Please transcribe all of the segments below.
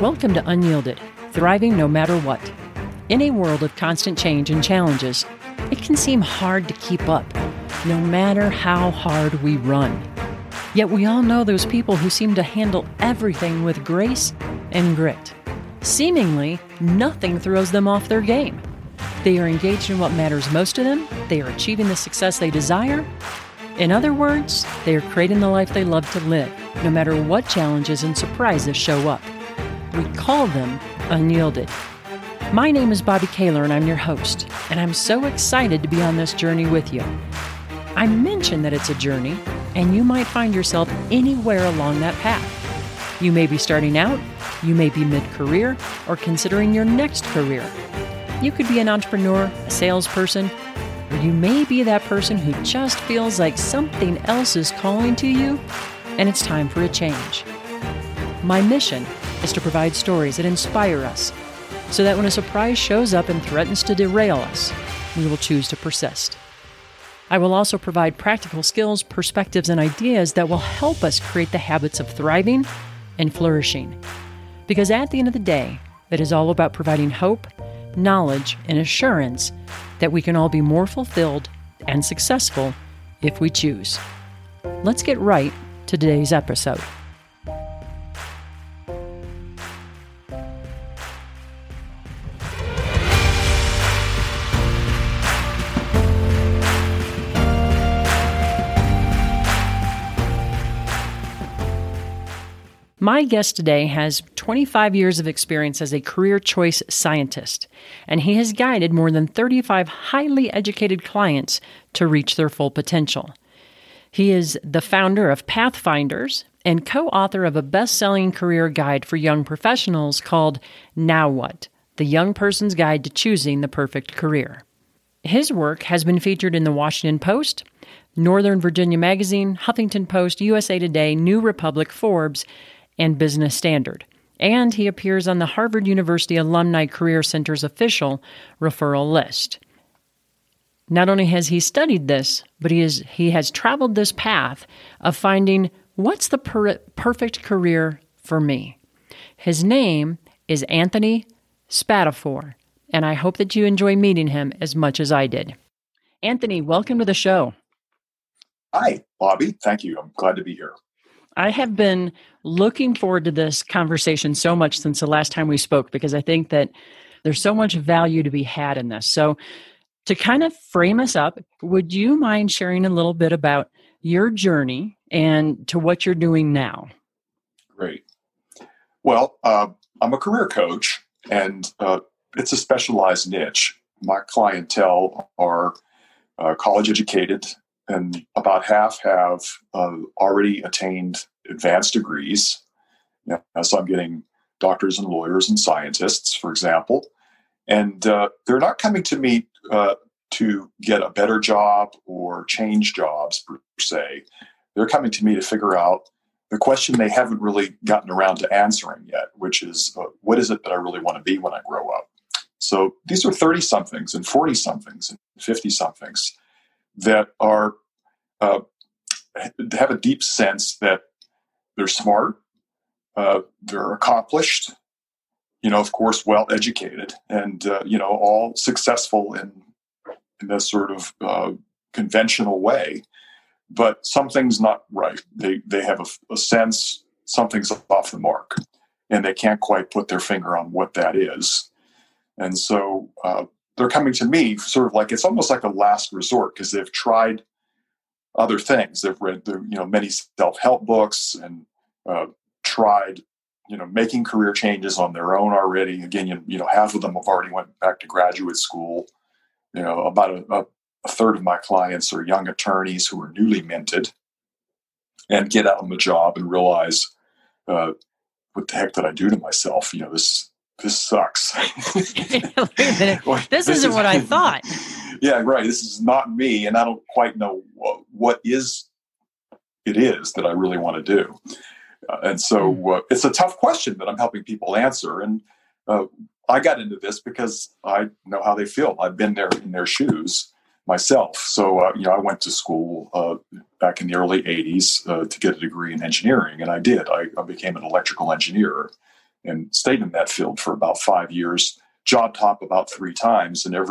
Welcome to Unyielded, thriving no matter what. In a world of constant change and challenges, it can seem hard to keep up, no matter how hard we run. Yet we all know those people who seem to handle everything with grace and grit. Seemingly, nothing throws them off their game. They are engaged in what matters most to them, they are achieving the success they desire. In other words, they are creating the life they love to live, no matter what challenges and surprises show up. We call them Unyielded. My name is Bobby Kaler and I'm your host, and I'm so excited to be on this journey with you. I mention that it's a journey, and you might find yourself anywhere along that path. You may be starting out, you may be mid-career, or considering your next career. You could be an entrepreneur, a salesperson, or you may be that person who just feels like something else is calling to you, and it's time for a change. My mission is to provide stories that inspire us, so that when a surprise shows up and threatens to derail us, we will choose to persist. I will also provide practical skills, perspectives, and ideas that will help us create the habits of thriving and flourishing. Because at the end of the day, it is all about providing hope, knowledge, and assurance that we can all be more fulfilled and successful if we choose. Let's get right to today's episode. My guest today has 25 years of experience as a career choice scientist, and he has guided more than 35 highly educated clients to reach their full potential. He is the founder of Pathfinders and co-author of a best-selling career guide for young professionals called Now What? The Young Person's Guide to Choosing the Perfect Career. His work has been featured in the Washington Post, Northern Virginia Magazine, Huffington Post, USA Today, New Republic, Forbes, and Business Standard. And he appears on the Harvard University Alumni Career Center's official referral list. Not only has he studied this, but he has traveled this path of finding what's the perfect career for me. His name is Anthony Spatafor, and I hope that you enjoy meeting him as much as I did. Anthony, welcome to the show. Hi, Bobby. Thank you. I'm glad to be here. I have been looking forward to this conversation so much since the last time we spoke, because I think that there's so much value to be had in this. So to kind of frame us up, would you mind sharing a little bit about your journey and to what you're doing now? Great. Well, I'm a career coach, and it's a specialized niche. My clientele are college educated, and about half have already attained advanced degrees. So I'm getting doctors and lawyers and scientists, for example. And they're not coming to me to get a better job or change jobs, per se. They're coming to me to figure out the question they haven't really gotten around to answering yet, which is, what is it that I really want to be when I grow up? So these are 30-somethings and 40-somethings and 50-somethings that are have a deep sense that they're smart, they're accomplished, of course, well-educated, and, all successful in this sort of conventional way. But something's not right. They have a sense something's off the mark, and they can't quite put their finger on what that is. And so they're coming to me sort of like, it's almost like a last resort, because they've tried other things. They've read many self-help books and tried making career changes on their own already. Again, half of them have already went back to graduate school. About a third of my clients are young attorneys who are newly minted and get out on the job and realize, what the heck did I do to myself? This sucks. Wait a minute. This isn't what I thought. Yeah, right. This is not me, and I don't quite know what it is that I really want to do. And so it's a tough question that I'm helping people answer. And I got into this because I know how they feel. I've been there in their shoes myself. So, I went to school back in the early 80s to get a degree in engineering, and I did. I became an electrical engineer. and stayed in that field for about 5 years, job top about 3 times, and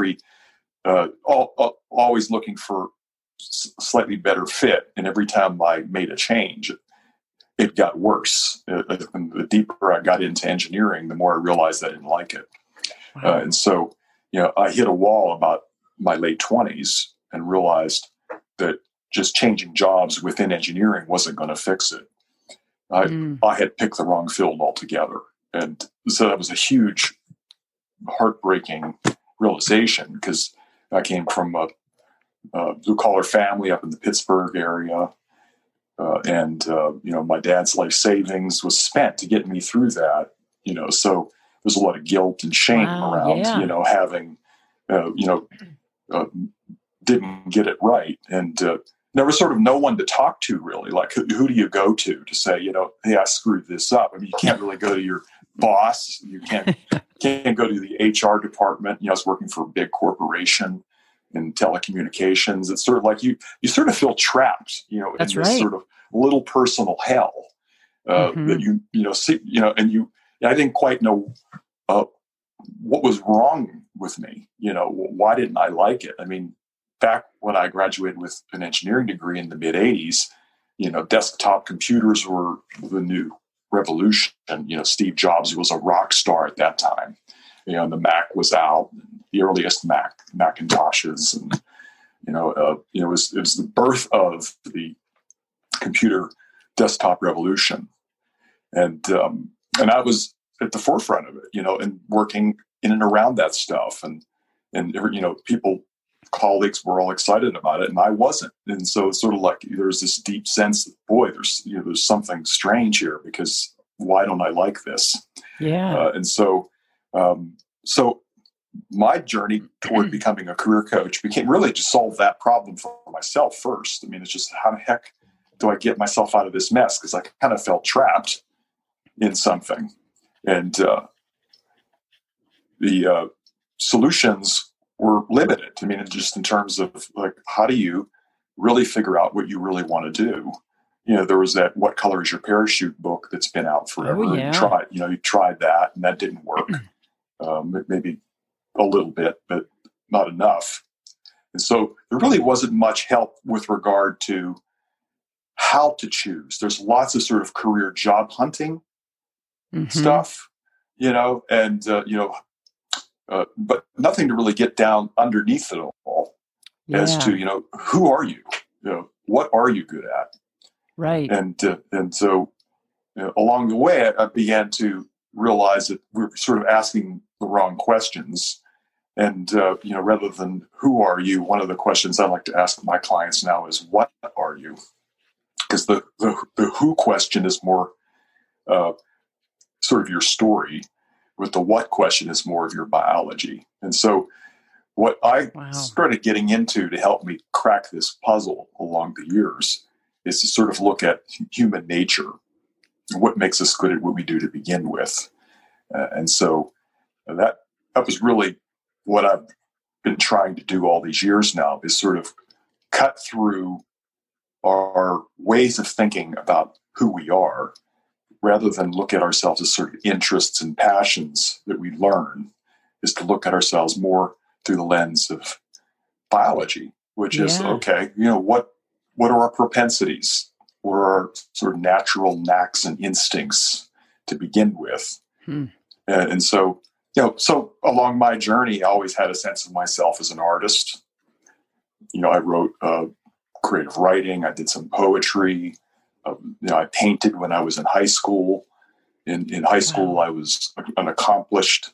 always looking for slightly better fit. And every time I made a change, it got worse. And the deeper I got into engineering, the more I realized I didn't like it. Wow. And so, I hit a wall about my late 20s and realized that just changing jobs within engineering wasn't going to fix it. I had picked the wrong field altogether. And so that was a huge, heartbreaking realization, because I came from a blue-collar family up in the Pittsburgh area. And my dad's life savings was spent to get me through that, so there's a lot of guilt and shame around, having, didn't get it right. And there was sort of no one to talk to, really. Like, who do you go to say, hey, I screwed this up? I mean, you can't really go to your boss. You can't go to the HR department. I was working for a big corporation in telecommunications. It's sort of like you sort of feel trapped, in That's this right. sort of little personal hell that see, and I didn't quite know what was wrong with me. Why didn't I like it? I mean, back when I graduated with an engineering degree in the mid '80s, desktop computers were the new revolution. Steve Jobs was a rock star at that time. The Mac was out, the earliest Macintoshes, and it was the birth of the computer desktop revolution, and I was at the forefront of it, and working in and around that stuff, and colleagues were all excited about it, and I wasn't, and so it's sort of like there's this deep sense that, boy, there's something strange here, because why don't I like this? Yeah, and so my journey toward becoming a career coach became really to solve that problem for myself first. I mean, it's just, how the heck do I get myself out of this mess? Because I kind of felt trapped in something. And the solutions were limited. I mean, just in terms of, like, how do you really figure out what you really want to do? There was that "What Color Is Your Parachute" book that's been out forever. Oh, yeah. You tried that, and that didn't work. Maybe a little bit, but not enough. And so there really wasn't much help with regard to how to choose. There's lots of sort of career job hunting stuff, and but nothing to really get down underneath it all as to, who are you? What are you good at? Right. And so along the way, I began to realize that we were sort of asking the wrong questions. And, rather than "who are you?" one of the questions I like to ask my clients now is, "What are you?" Because the who question is more sort of your story, but the what question is more of your biology. And so what I started getting into to help me crack this puzzle along the years is to sort of look at human nature and what makes us good at what we do to begin with. And so that was really what I've been trying to do all these years now, is sort of cut through our ways of thinking about who we are, rather than look at ourselves as sort of interests and passions that we learn, is to look at ourselves more through the lens of biology, which is, okay, what are our propensities? What are our sort of natural knacks and instincts to begin with? And so, so along my journey, I always had a sense of myself as an artist. I wrote creative writing. I did some poetry. I painted when I was in high school. In high school, I was an accomplished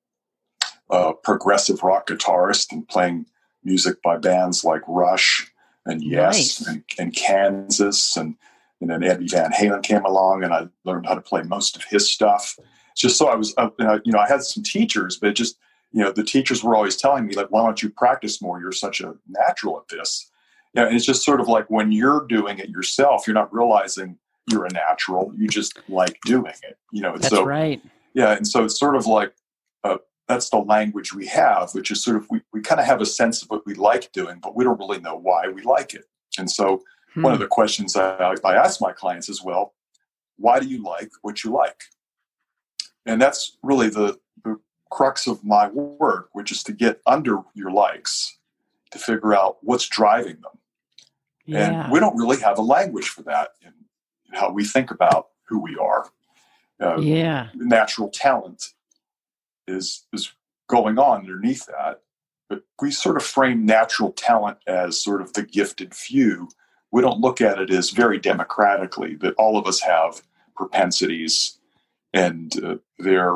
progressive rock guitarist and playing music by bands like Rush and Yes and Kansas. And then Eddie Van Halen came along, and I learned how to play most of his stuff. Just so I was, I had some teachers, but just, the teachers were always telling me, like, why don't you practice more? You're such a natural at this. And it's just sort of like, when you're doing it yourself, you're not realizing you're a natural. You just like doing it, That's right. Yeah. And so it's sort of like, that's the language we have, which is sort of, we kind of have a sense of what we like doing, but we don't really know why we like it. And so one of the questions I ask my clients is, well, why do you like what you like? And that's really the crux of my work, which is to get under your likes, to figure out what's driving them. Yeah. And we don't really have a language for that in how we think about who we are. Natural talent is going on underneath that. But we sort of frame natural talent as sort of the gifted few. We don't look at it as very democratically, that all of us have propensities, and they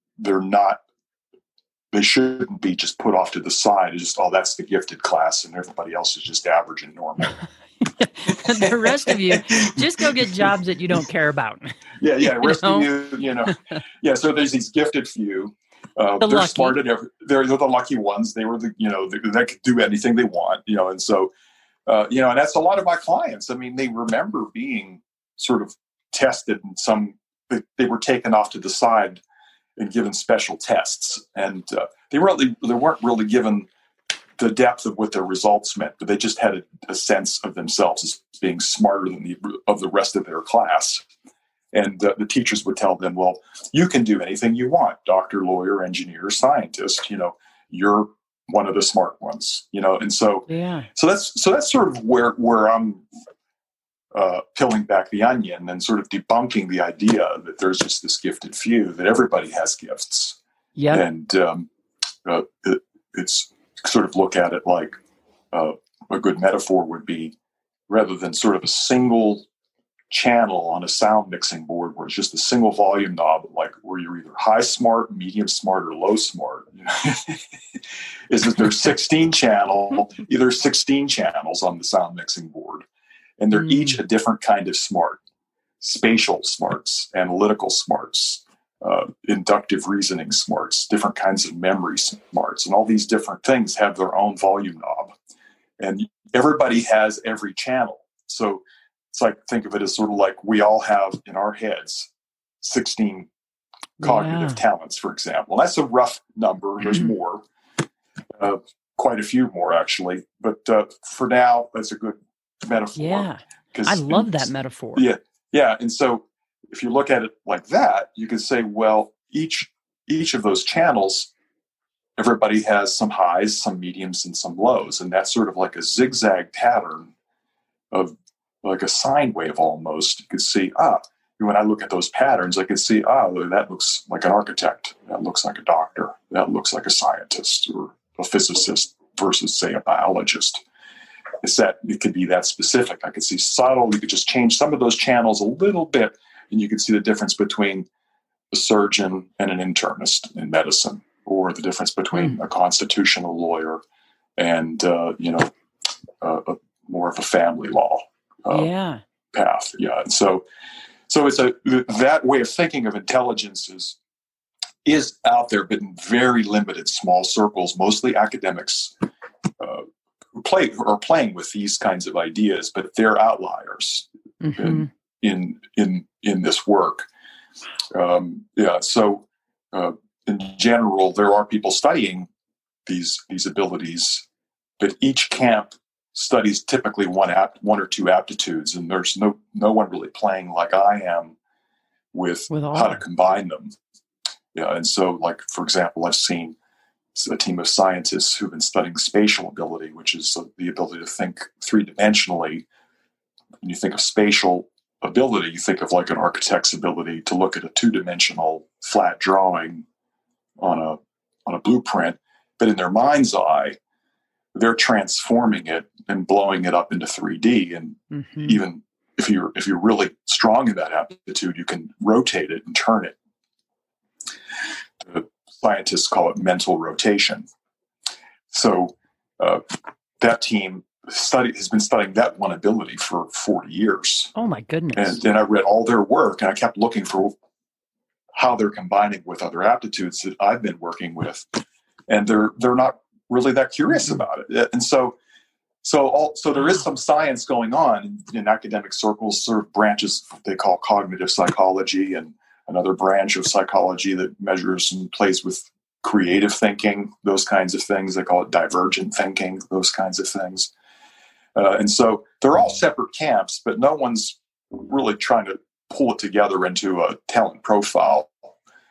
shouldn't be just put off to the side. It's just, oh, that's the gifted class, and everybody else is just average and normal. The rest of you, just go get jobs that you don't care about. Yeah. The rest of you, Yeah, so there's these gifted few. They're smart at they're the lucky ones. They were they could do anything they want, and so, and that's a lot of my clients. I mean, they remember being sort of tested in they were taken off to the side and given special tests, and they weren't really given the depth of what their results meant, but they just had a sense of themselves as being smarter than the rest of their class. And the teachers would tell them, well, you can do anything you want, doctor, lawyer, engineer, scientist, you're one of the smart ones, and so, so that's sort of where I'm peeling back the onion and sort of debunking the idea that there's just this gifted few, that everybody has gifts. Yeah. And it's sort of look at it like a good metaphor would be, rather than sort of a single channel on a sound mixing board where it's just a single volume knob, like where you're either high smart, medium smart, or low smart, is that there's 16 channels on the sound mixing board, and they're each a different kind of smart: spatial smarts, analytical smarts, inductive reasoning smarts, different kinds of memory smarts, and all these different things have their own volume knob, and everybody has every channel. So it's like, think of it as sort of like we all have in our heads 16 cognitive talents, for example. And that's a rough number. There's more, quite a few more actually. But for now, that's a good metaphor. Yeah, I love that metaphor. Yeah. And so if you look at it like that, you can say, well, each of those channels, everybody has some highs, some mediums, and some lows. And that's sort of like a zigzag pattern of like a sine wave almost. You could see, when I look at those patterns, I could see, that looks like an architect. That looks like a doctor. That looks like a scientist or a physicist versus, say, a biologist. It could be that specific. I could see subtle. You could just change some of those channels a little bit, and you could see the difference between a surgeon and an internist in medicine, or the difference between a constitutional lawyer and, more of a family law path. Yeah. And so it's that way of thinking of intelligence is out there, but in very limited small circles, mostly academics who are playing with these kinds of ideas, but they're outliers in this work. So in general, there are people studying these abilities, but each camp studies typically one or two aptitudes, and there's no one really playing like I am with how to combine them. Yeah, and so, like, for example, I've seen a team of scientists who've been studying spatial ability, which is the ability to think three-dimensionally. When you think of spatial ability, you think of like an architect's ability to look at a two-dimensional flat drawing on a blueprint, but in their mind's eye, they're transforming it and blowing it up into 3D. And even if you're really strong in that aptitude, you can rotate it and turn it. The scientists call it mental rotation. So that team has been studying that one ability for 40 years. Oh my goodness. And I read all their work, and I kept looking for how they're combining with other aptitudes that I've been working with. And they're not really that curious about it. And so there is some science going on in academic circles, sort of branches they call cognitive psychology, and another branch of psychology that measures and plays with creative thinking, those kinds of things. They call it divergent thinking, those kinds of things. And so they're all separate camps, but no one's really trying to pull it together into a talent profile.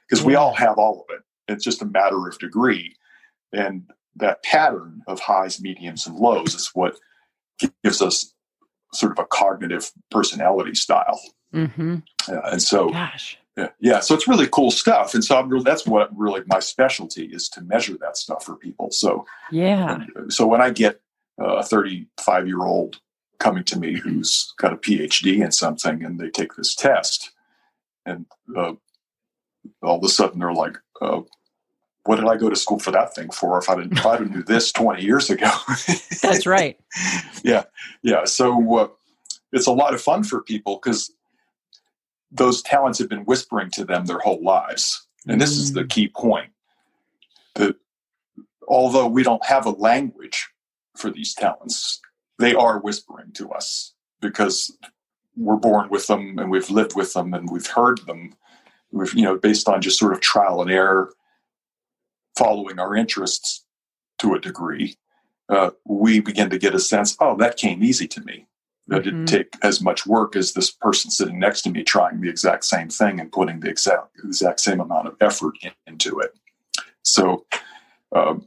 because we all have all of it. It's just a matter of degree. And that pattern of highs, mediums, and lows is what gives us sort of a cognitive personality style. Mm-hmm. And so, gosh. Yeah, so it's really cool stuff. And so that's what really my specialty is, to measure that stuff for people. So, so when I get a 35-year-old coming to me who's got a PhD in something, and they take this test, and all of a sudden they're like, what did I go to school for that thing for if I knew this 20 years ago? That's right. Yeah. So it's a lot of fun for people because those talents have been whispering to them their whole lives. And this is the key point, that although we don't have a language for these talents, they are whispering to us because we're born with them, and we've lived with them, and we've heard them. We've, based on just sort of trial and error, following our interests to a degree, we begin to get a sense, oh, that came easy to me. That didn't take as much work as this person sitting next to me trying the exact same thing and putting the exact same amount of effort into it. So when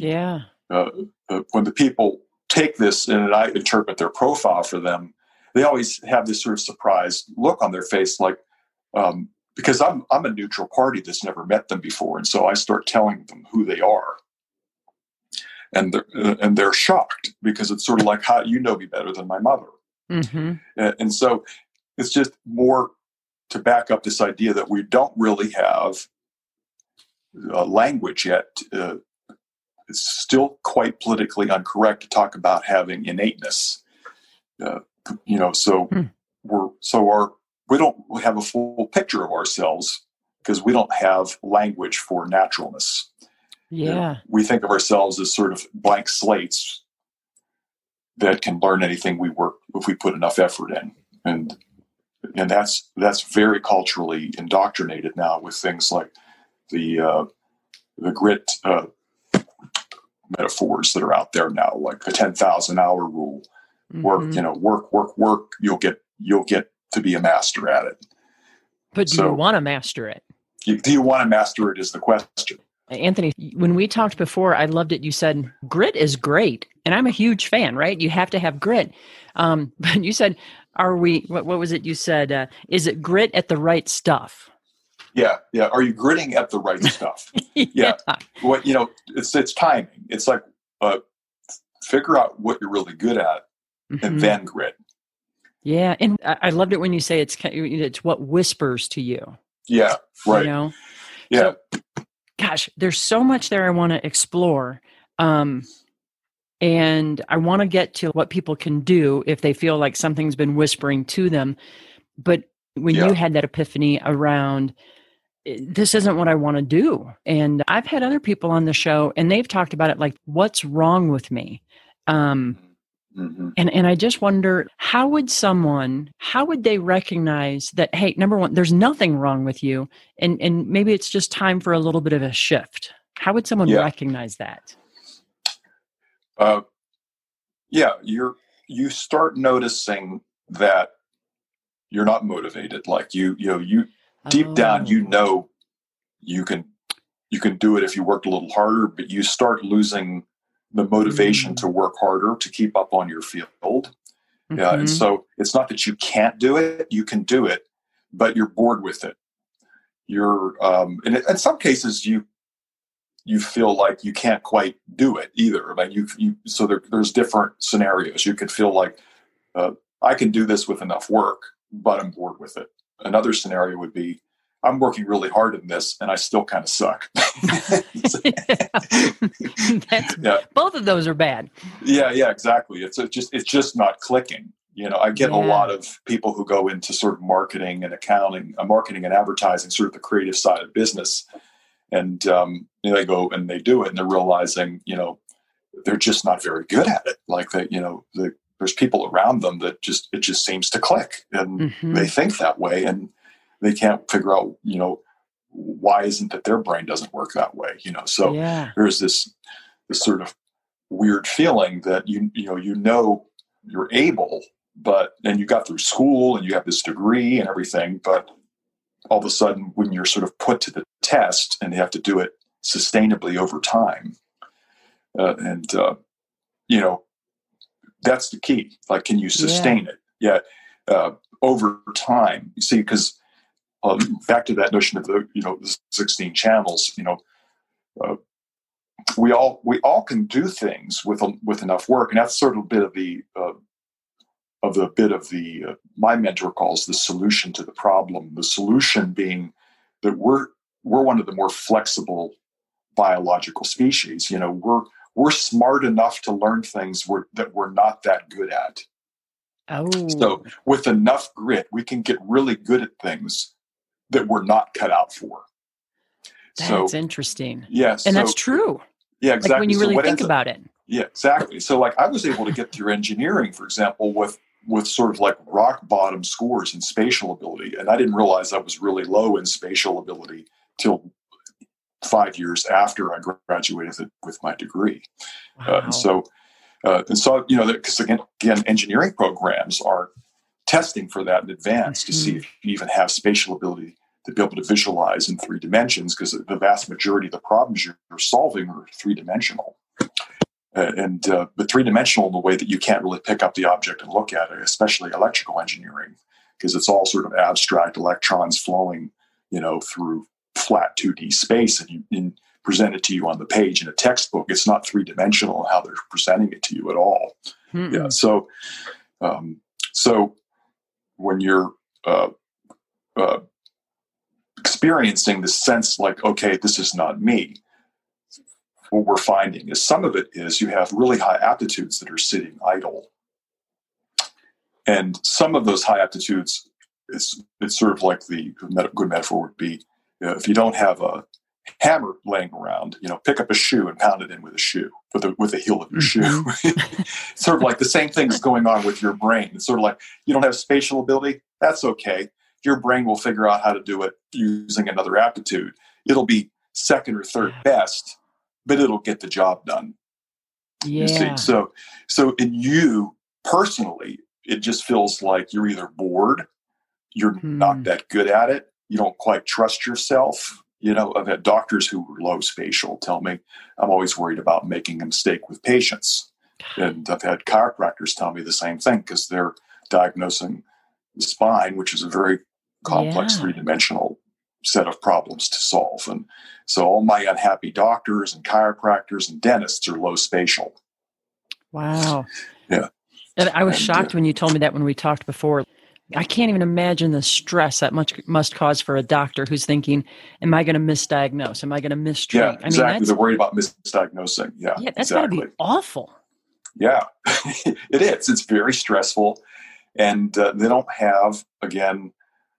the people take this and I interpret their profile for them, they always have this sort of surprised look on their face, like, because I'm a neutral party that's never met them before, and so I start telling them who they are, and they're shocked because it's sort of like, how you know me better than my mother. Mm-hmm. And so it's just more to back up this idea that we don't really have a language yet. It's still quite politically incorrect to talk about having innateness. We don't have a full picture of ourselves because we don't have language for naturalness. Yeah. We think of ourselves as sort of blank slates that can learn anything we work if we put enough effort in. And that's very culturally indoctrinated now with things like the grit metaphors that are out there now, like the 10,000 hour rule. Work, you'll get to be a master at it. But do you want to master it? Do you want to master it is the question. Anthony, when we talked before, I loved it. You said grit is great. And I'm a huge fan, right? You have to have grit. But you said, what was it you said? Is it grit at the right stuff? Yeah. Are you gritting at the right stuff? Yeah. What, it's timing. It's like, figure out what you're really good at and then grit. Yeah. And I loved it when you say it's what whispers to you. Yeah. Right. Yeah. So, gosh, there's so much there I want to explore. And I want to get to what people can do if they feel like something's been whispering to them. But when you had that epiphany around, this isn't what I want to do. And I've had other people on the show and they've talked about it like, what's wrong with me? And I just wonder, how would they recognize that, hey, number one, there's nothing wrong with you. And maybe it's just time for a little bit of a shift. How would someone recognize that? You start noticing that you're not motivated. Like you deep down, you can do it if you worked a little harder, but you start losing the motivation to work harder to keep up on your field. And so it's not that you can't do it, you can do it, but you're bored with it. You're, and in some cases you feel like you can't quite do it either. I mean, so there's different scenarios. You could feel like, I can do this with enough work, but I'm bored with it. Another scenario would be, I'm working really hard in this and I still kind of suck. Both of those are bad. Yeah, exactly. It's just not clicking. I get a lot of people who go into sort of marketing and accounting, marketing and advertising, sort of the creative side of business. And they go and they do it and they're realizing, they're just not very good at it. Like there's people around them that it just seems to click and they think that way and they can't figure out, why isn't it their brain doesn't work that way? So there's this sort of weird feeling that, you're able, and you got through school and you have this degree and everything, but all of a sudden, when you're sort of put to the test and you have to do it sustainably over time, that's the key. Like, can you sustain it? Yeah. Over time, you see, because back to that notion of the 16 channels, we all can do things with enough work, and that's sort of a bit of the my mentor calls the solution to the problem. The solution being that we're one of the more flexible biological species. We're smart enough to learn things that we're not that good at. Oh. So with enough grit, we can get really good at things that we're not cut out for. That's interesting. Yes. And that's true. Yeah, exactly. Like when you really think about it. Yeah, exactly. So like I was able to get through engineering, for example, with sort of like rock bottom scores in spatial ability. And I didn't realize I was really low in spatial ability till 5 years after I graduated with my degree. Wow. Because again, engineering programs are testing for that in advance to see if you even have spatial ability to be able to visualize in 3 dimensions, because the vast majority of the problems you're solving are 3-dimensional. But 3-dimensional in the way that you can't really pick up the object and look at it, especially electrical engineering, because it's all sort of abstract electrons flowing, through flat 2D space, and you present it to you on the page in a textbook. It's not 3-dimensional how they're presenting it to you at all. Mm-hmm. Yeah. So when you're experiencing the sense like, okay, this is not me, what we're finding is some of it is you have really high aptitudes that are sitting idle. And some of those high aptitudes, it's sort of like the good metaphor would be, if you don't have a hammer laying around, pick up a shoe and pound it in with a shoe, with the heel of your shoe. It's sort of like the same thing is going on with your brain. It's sort of like you don't have spatial ability. That's okay. Your brain will figure out how to do it using another aptitude. It'll be second or third best, but it'll get the job done. Yeah. You see? So in you personally, it just feels like you're either bored, you're not that good at it, you don't quite trust yourself. I've had doctors who were low spatial tell me, I'm always worried about making a mistake with patients. And I've had chiropractors tell me the same thing, because they're diagnosing the spine, which is a very complex 3-dimensional set of problems to solve. And so all my unhappy doctors and chiropractors and dentists are low spatial. Wow. Yeah. And I was shocked when you told me that when we talked before. I can't even imagine the stress that must cause for a doctor who's thinking, am I going to misdiagnose? Am I going to mistreat? Yeah, exactly. They're worried about misdiagnosing. Yeah, that's got to be awful. Yeah, it is. It's very stressful. And they don't have, again,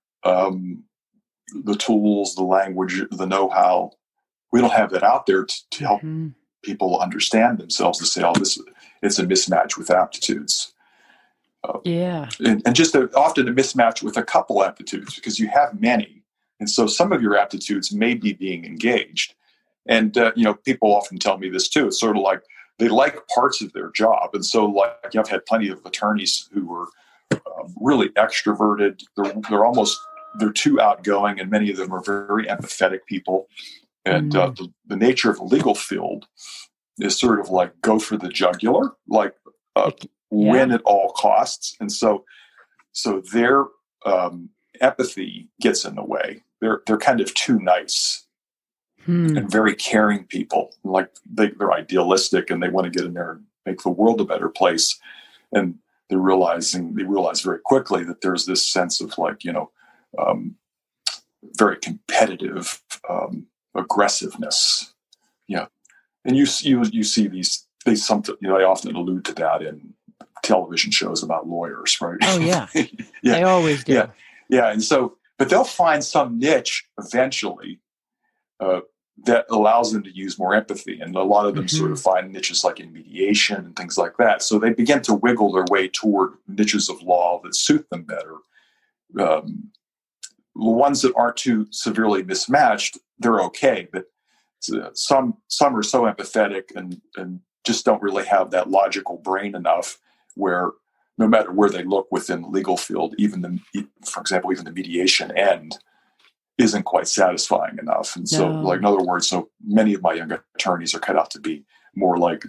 the tools, the language, the know-how. We don't have that out there to help people understand themselves, to say, it's a mismatch with aptitudes. And just often a mismatch with a couple aptitudes, because you have many. And so some of your aptitudes may be being engaged. And, people often tell me this too. It's sort of like they like parts of their job. And so I've had plenty of attorneys who were really extroverted. They're too outgoing, and many of them are very empathetic people. And the nature of the legal field is sort of like go for the jugular, win at all costs. And so their empathy gets in the way. They're kind of too nice and very caring people. Like they're idealistic, and they want to get in there and make the world a better place. And they realize very quickly that there's this sense of very competitive aggressiveness. Yeah. And you see these, they often allude to that in television shows about lawyers, right? Oh yeah. They always do. Yeah. And so, but they'll find some niche eventually that allows them to use more empathy. And a lot of them sort of find niches like in mediation and things like that. So they begin to wiggle their way toward niches of law that suit them better. The ones that aren't too severely mismatched, they're okay. But some are so empathetic and just don't really have that logical brain enough, where no matter where they look within the legal field, for example, even the mediation end, isn't quite satisfying enough. And so, No. like, in other words, so many of my young attorneys are cut out to be more like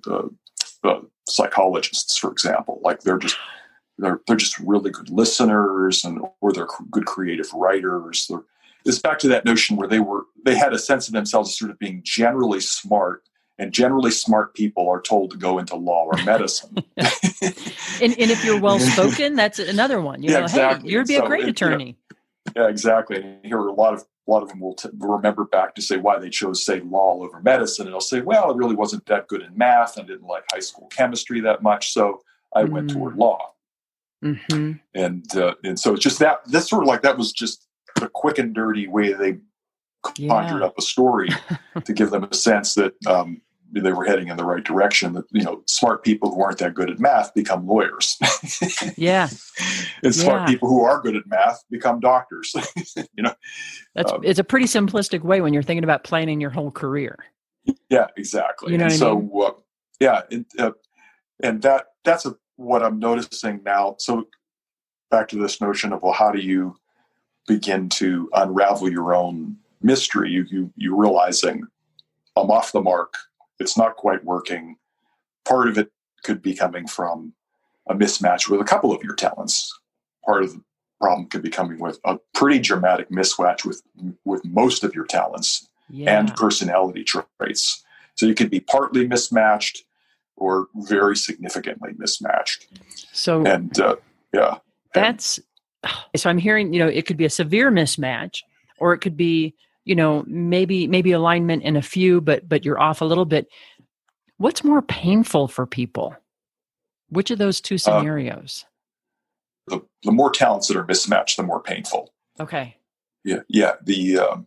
psychologists, for example. Like they're just really good listeners, or they're good creative writers. It's back to that notion where they had a sense of themselves as sort of being generally smart, and generally smart people are told to go into law or medicine. and if you're well spoken, that's another one. You know, exactly. Hey, you'd be a great attorney. Yeah, exactly. And you hear a lot of them will remember back to say why they chose, say, law over medicine, and they'll say, well, I really wasn't that good in math. I didn't like high school chemistry that much, so I went toward law. Mm-hmm. And so it's just that's sort of like, that was just the quick and dirty way they conjured up a story to give them a sense that they were heading in the right direction. That, you know, smart people who aren't that good at math become lawyers. Yeah. And smart people who are good at math become doctors. You know, it's a pretty simplistic way when you're thinking about planning your whole career. Yeah, exactly. You know and so, and that's what I'm noticing now. So back to this notion of, well, how do you begin to unravel your own mystery? You realizing, I'm off the mark. It's not quite working. Part of it could be coming from a mismatch with a couple of your talents. Part of the problem could be coming with a pretty dramatic mismatch with most of your talents and personality traits. So you could be partly mismatched or very significantly mismatched. So, and that's, so I'm hearing, you know, it could be a severe mismatch, or it could be, you know, maybe alignment in a few, but you're off a little bit. What's more painful for people? Which of those two scenarios? The more talents that are mismatched, the more painful. Okay. Yeah. The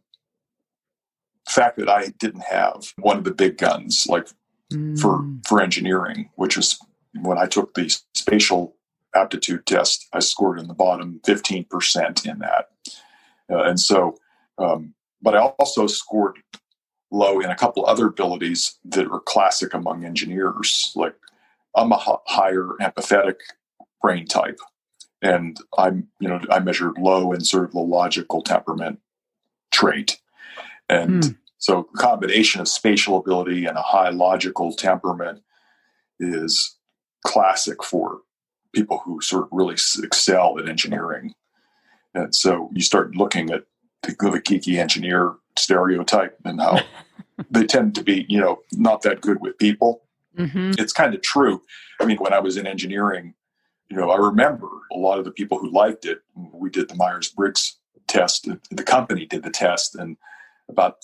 fact that I didn't have one of the big guns, like for engineering, which is when I took the spatial aptitude test, I scored in the bottom 15% in that. And so, but I also scored low in a couple other abilities that are classic among engineers. Like, I'm a higher empathetic brain type, and I measured low in sort of the logical temperament trait. And so the combination of spatial ability and a high logical temperament is classic for people who sort of really excel at engineering. And so you start looking at the geeky engineer stereotype and how they tend to be, you know, not that good with people. Mm-hmm. It's kind of true. I mean, when I was in engineering, you know, I remember a lot of the people who liked it. We did the Myers-Briggs test. The company did the test, and about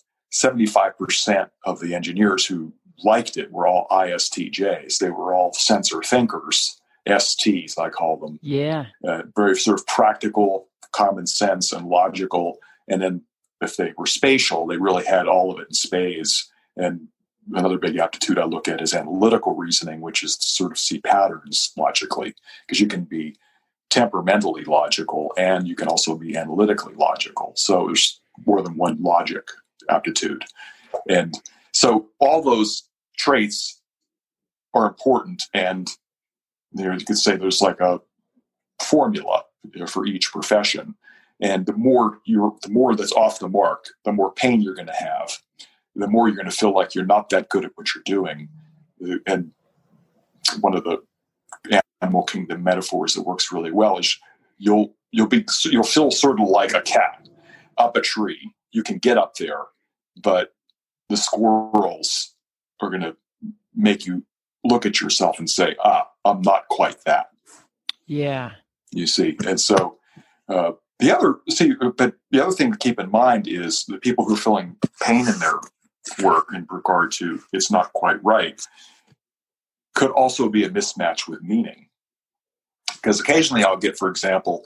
75% of the engineers who liked it were all ISTJs. They were all sensor thinkers, STs, I call them. Yeah. Very sort of practical, common sense, and logical. And then if they were spatial, they really had all of it in spades. And another big aptitude I look at is analytical reasoning, which is to sort of see patterns logically, because you can be temperamentally logical and you can also be analytically logical. So there's more than one logic aptitude. And so all those traits are important. And you could say there's like a formula for each profession. And the more that's off the mark, the more pain you're going to have, the more you're going to feel like you're not that good at what you're doing. And one of the animal kingdom metaphors that works really well is you'll feel sort of like a cat up a tree. You can get up there, but the squirrels are going to make you look at yourself and say, I'm not quite that. Yeah. You see. And so, the other thing to keep in mind is the people who are feeling pain in their work in regard to it's not quite right could also be a mismatch with meaning. Because occasionally I'll get, for example,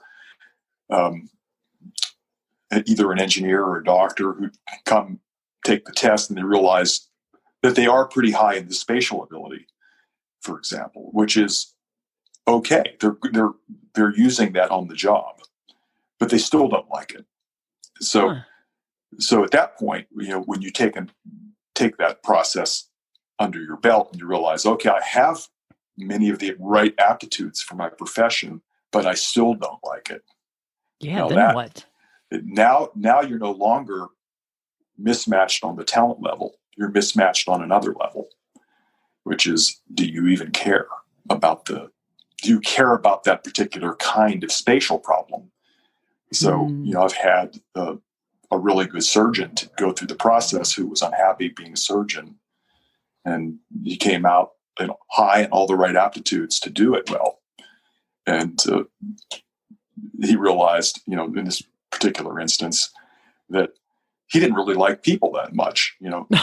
either an engineer or a doctor who come take the test and they realize that they are pretty high in the spatial ability, for example, which is okay. They're using that on the job, but they still don't like it. So at that point, you know, when you take that process under your belt and you realize, okay, I have many of the right aptitudes for my profession, but I still don't like it. Yeah. Then what? Now you're no longer mismatched on the talent level. You're mismatched on another level, which is, do you even care about do you care about that particular kind of spatial problem? So, I've had a really good surgeon to go through the process who was unhappy being a surgeon, and he came out high in all the right aptitudes to do it well. And he realized, in this particular instance, that he didn't really like people that much,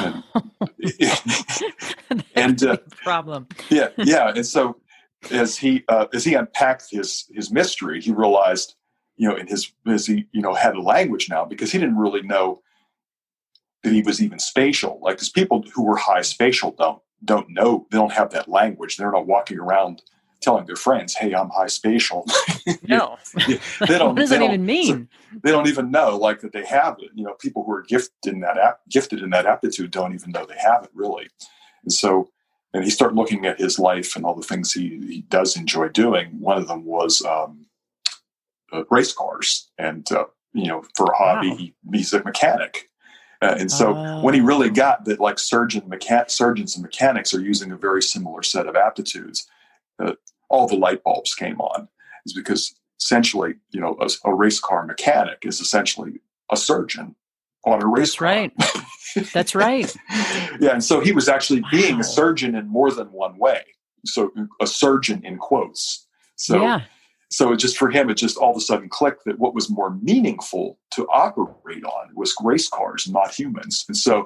and problem. Yeah. And so as he unpacked his mystery, he realized, as he had a language now, because he didn't really know that he was even spatial. Like, because people who were high spatial don't know, they don't have that language. They're not walking around telling their friends, "Hey, I'm high spatial." No. They don't. What does that even mean? So they don't even know, like, that they have it. People who are gifted in that aptitude don't even know they have it, really. And so, and he started looking at his life and all the things he does enjoy doing. One of them was race cars, and for a hobby, he's a mechanic. And so when he really got that, like, surgeons and mechanics are using a very similar set of aptitudes, all the light bulbs came on. Is because essentially, a race car mechanic is essentially a surgeon on a race car. Right. That's right. Yeah, and so he was actually being a surgeon in more than one way. So a surgeon in quotes. So just for him, it just all of a sudden clicked that what was more meaningful to operate on was race cars, not humans. And so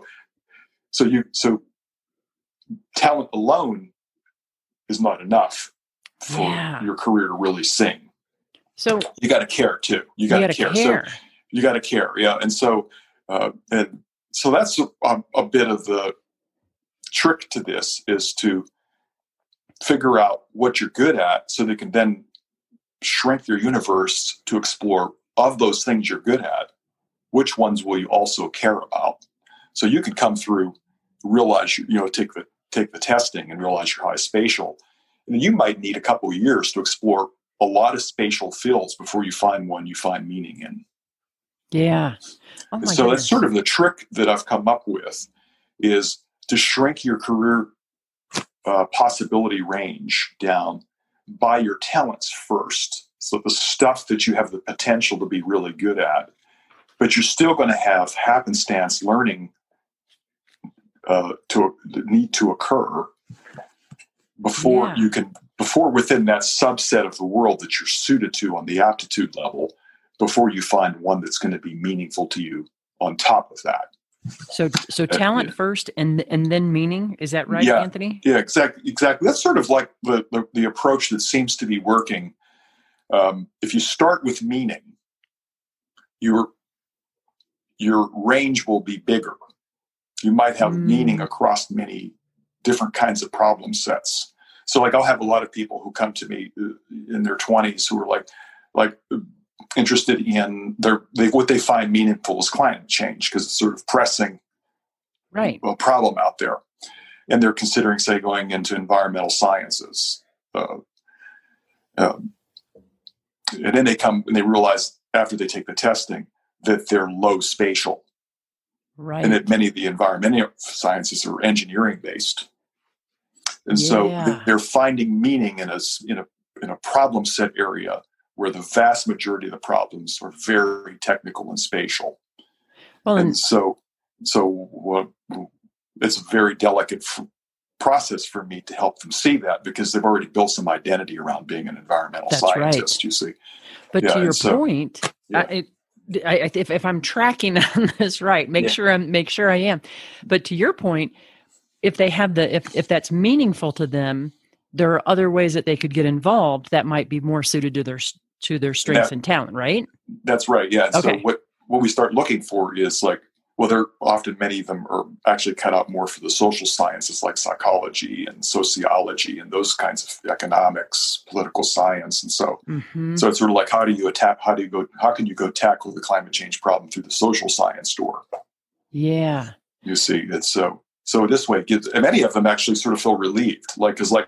talent alone is not enough for your career to really sing. So you got to care too. You got to care. So you got to care. Yeah. And so that's a bit of the trick to this, is to figure out what you're good at, so they can then shrink your universe to explore, of those things you're good at, which ones will you also care about. So you can come through, realize take the testing and realize you're high spatial, and you might need a couple of years to explore a lot of spatial fields before you find one you find meaning in. Yeah. Oh my so goodness. That's sort of the trick that I've come up with, is to shrink your career possibility range down by your talents first. So the stuff that you have the potential to be really good at, but you're still going to have happenstance learning to need to occur before within that subset of the world that you're suited to on the aptitude level, before you find one that's going to be meaningful to you on top of that. So talent first and then meaning, is that right, Anthony? Yeah, exactly. That's sort of like the approach that seems to be working. If you start with meaning, your range will be bigger. You might have meaning across many different kinds of problem sets. So, like, I'll have a lot of people who come to me in their 20s who are like interested in what they find meaningful is climate change, because it's sort of pressing a problem out there, and they're considering, say, going into environmental sciences. And then they come and they realize, after they take the testing, that they're low spatial, and that many of the environmental sciences are engineering based, and so they're finding meaning in a problem set area where the vast majority of the problems are very technical and spatial. Well, and so it's a very delicate process for me to help them see that, because they've already built some identity around being an environmental scientist. You see, but to your point, if I'm tracking on this right, make sure I am. But to your point, if they have if that's meaningful to them, there are other ways that they could get involved that might be more suited to their strengths and talent, right? That's right. Yeah. Okay. So what we start looking for is, like, well, they're often, many of them are actually cut out more for the social sciences, like psychology and sociology and those kinds of economics, political science. And so, so it's sort of like, how can you go tackle the climate change problem through the social science door? Yeah. You see, it's so this way, and many of them actually sort of feel relieved, because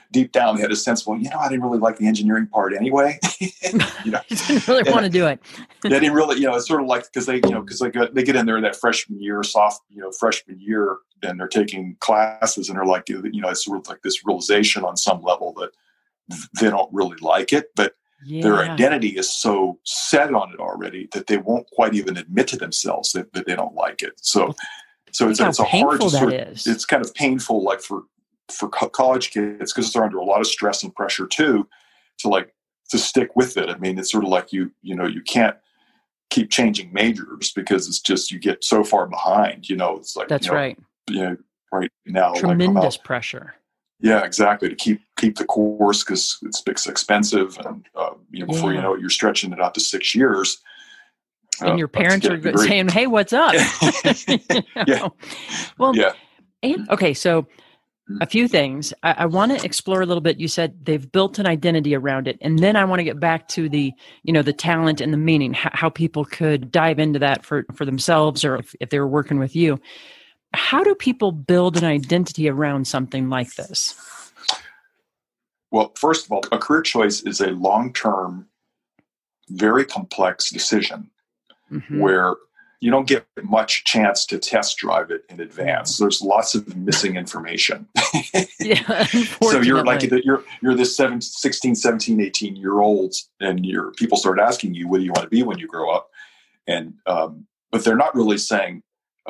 deep down they had a sense, well, I didn't really like the engineering part anyway. You didn't really want to do it. They didn't really, it's sort of like, because they get in there that freshman year, freshman year, and they're taking classes, and they're like, it's sort of like this realization on some level that they don't really like it, but their identity is so set on it already that they won't quite even admit to themselves that they don't like it. So it's a hard it's kind of painful, like for college kids, because they're under a lot of stress and pressure too, to stick with it. I mean, it's sort of like you can't keep changing majors because it's just, you get so far behind, it's like, that's right. Right now, tremendous pressure. Yeah, exactly. To keep the course, because it's expensive, and before you know it, you're stretching it out to 6 years. And your parents are saying, "Hey, what's up?" Yeah. Well, yeah. Okay, so a few things I want to explore a little bit. You said they've built an identity around it, and then I want to get back to the the talent and the meaning, how people could dive into that for themselves, or if they were working with you. How do people build an identity around something like this? Well, first of all, a career choice is a long-term, very complex decision where you don't get much chance to test drive it in advance. There's lots of missing information. Yeah, so you're like, you're this 16, 17, 18-year-olds, and people start asking you, what do you want to be when you grow up? And but they're not really saying,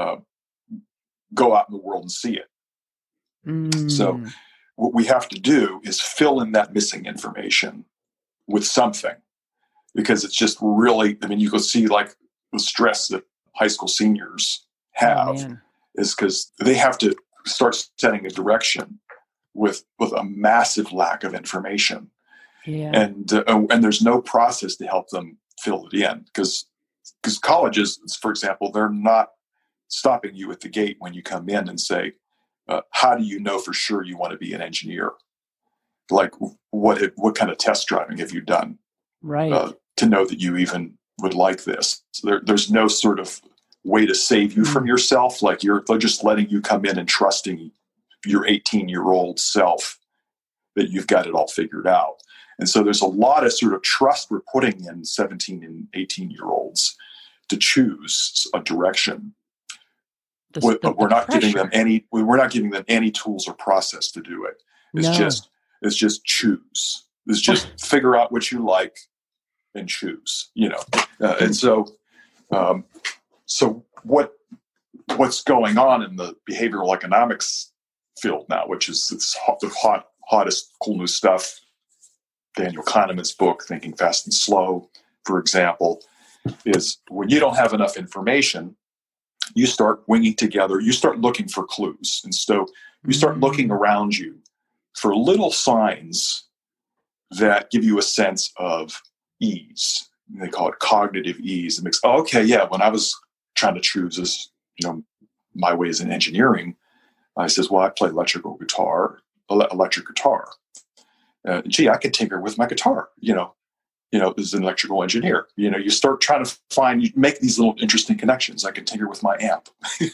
go out in the world and see it. So what we have to do is fill in that missing information with something, because it's just really, you can see like the stress that high school seniors have is because they have to start setting a direction with a massive lack of information. Yeah. And there's no process to help them fill it in, because colleges, for example, they're not stopping you at the gate when you come in and say, how do you know for sure you want to be an engineer? Like, what kind of test driving have you done to know that you even would like this? So there's no sort of way to save you from yourself. Like, they're just letting you come in and trusting your 18-year-old self that you've got it all figured out. And so there's a lot of sort of trust we're putting in 17 and 18-year-olds to choose a direction. But we're not giving them any tools or process to do it. It's just choose. It's just figure out what you like and choose. And so what's going on in the behavioral economics field now, which is the hottest cool new stuff. Daniel Kahneman's book, Thinking Fast and Slow, for example, is when you don't have enough information, you start winging together, you start looking for clues. And so you start looking around you for little signs that give you a sense of ease. They call it cognitive ease. It makes, when I was trying to choose my ways in engineering, I says, well, I play electric guitar. I could tinker with my guitar, as an electrical engineer. You start trying to you make these little interesting connections. I can tinker with my amp.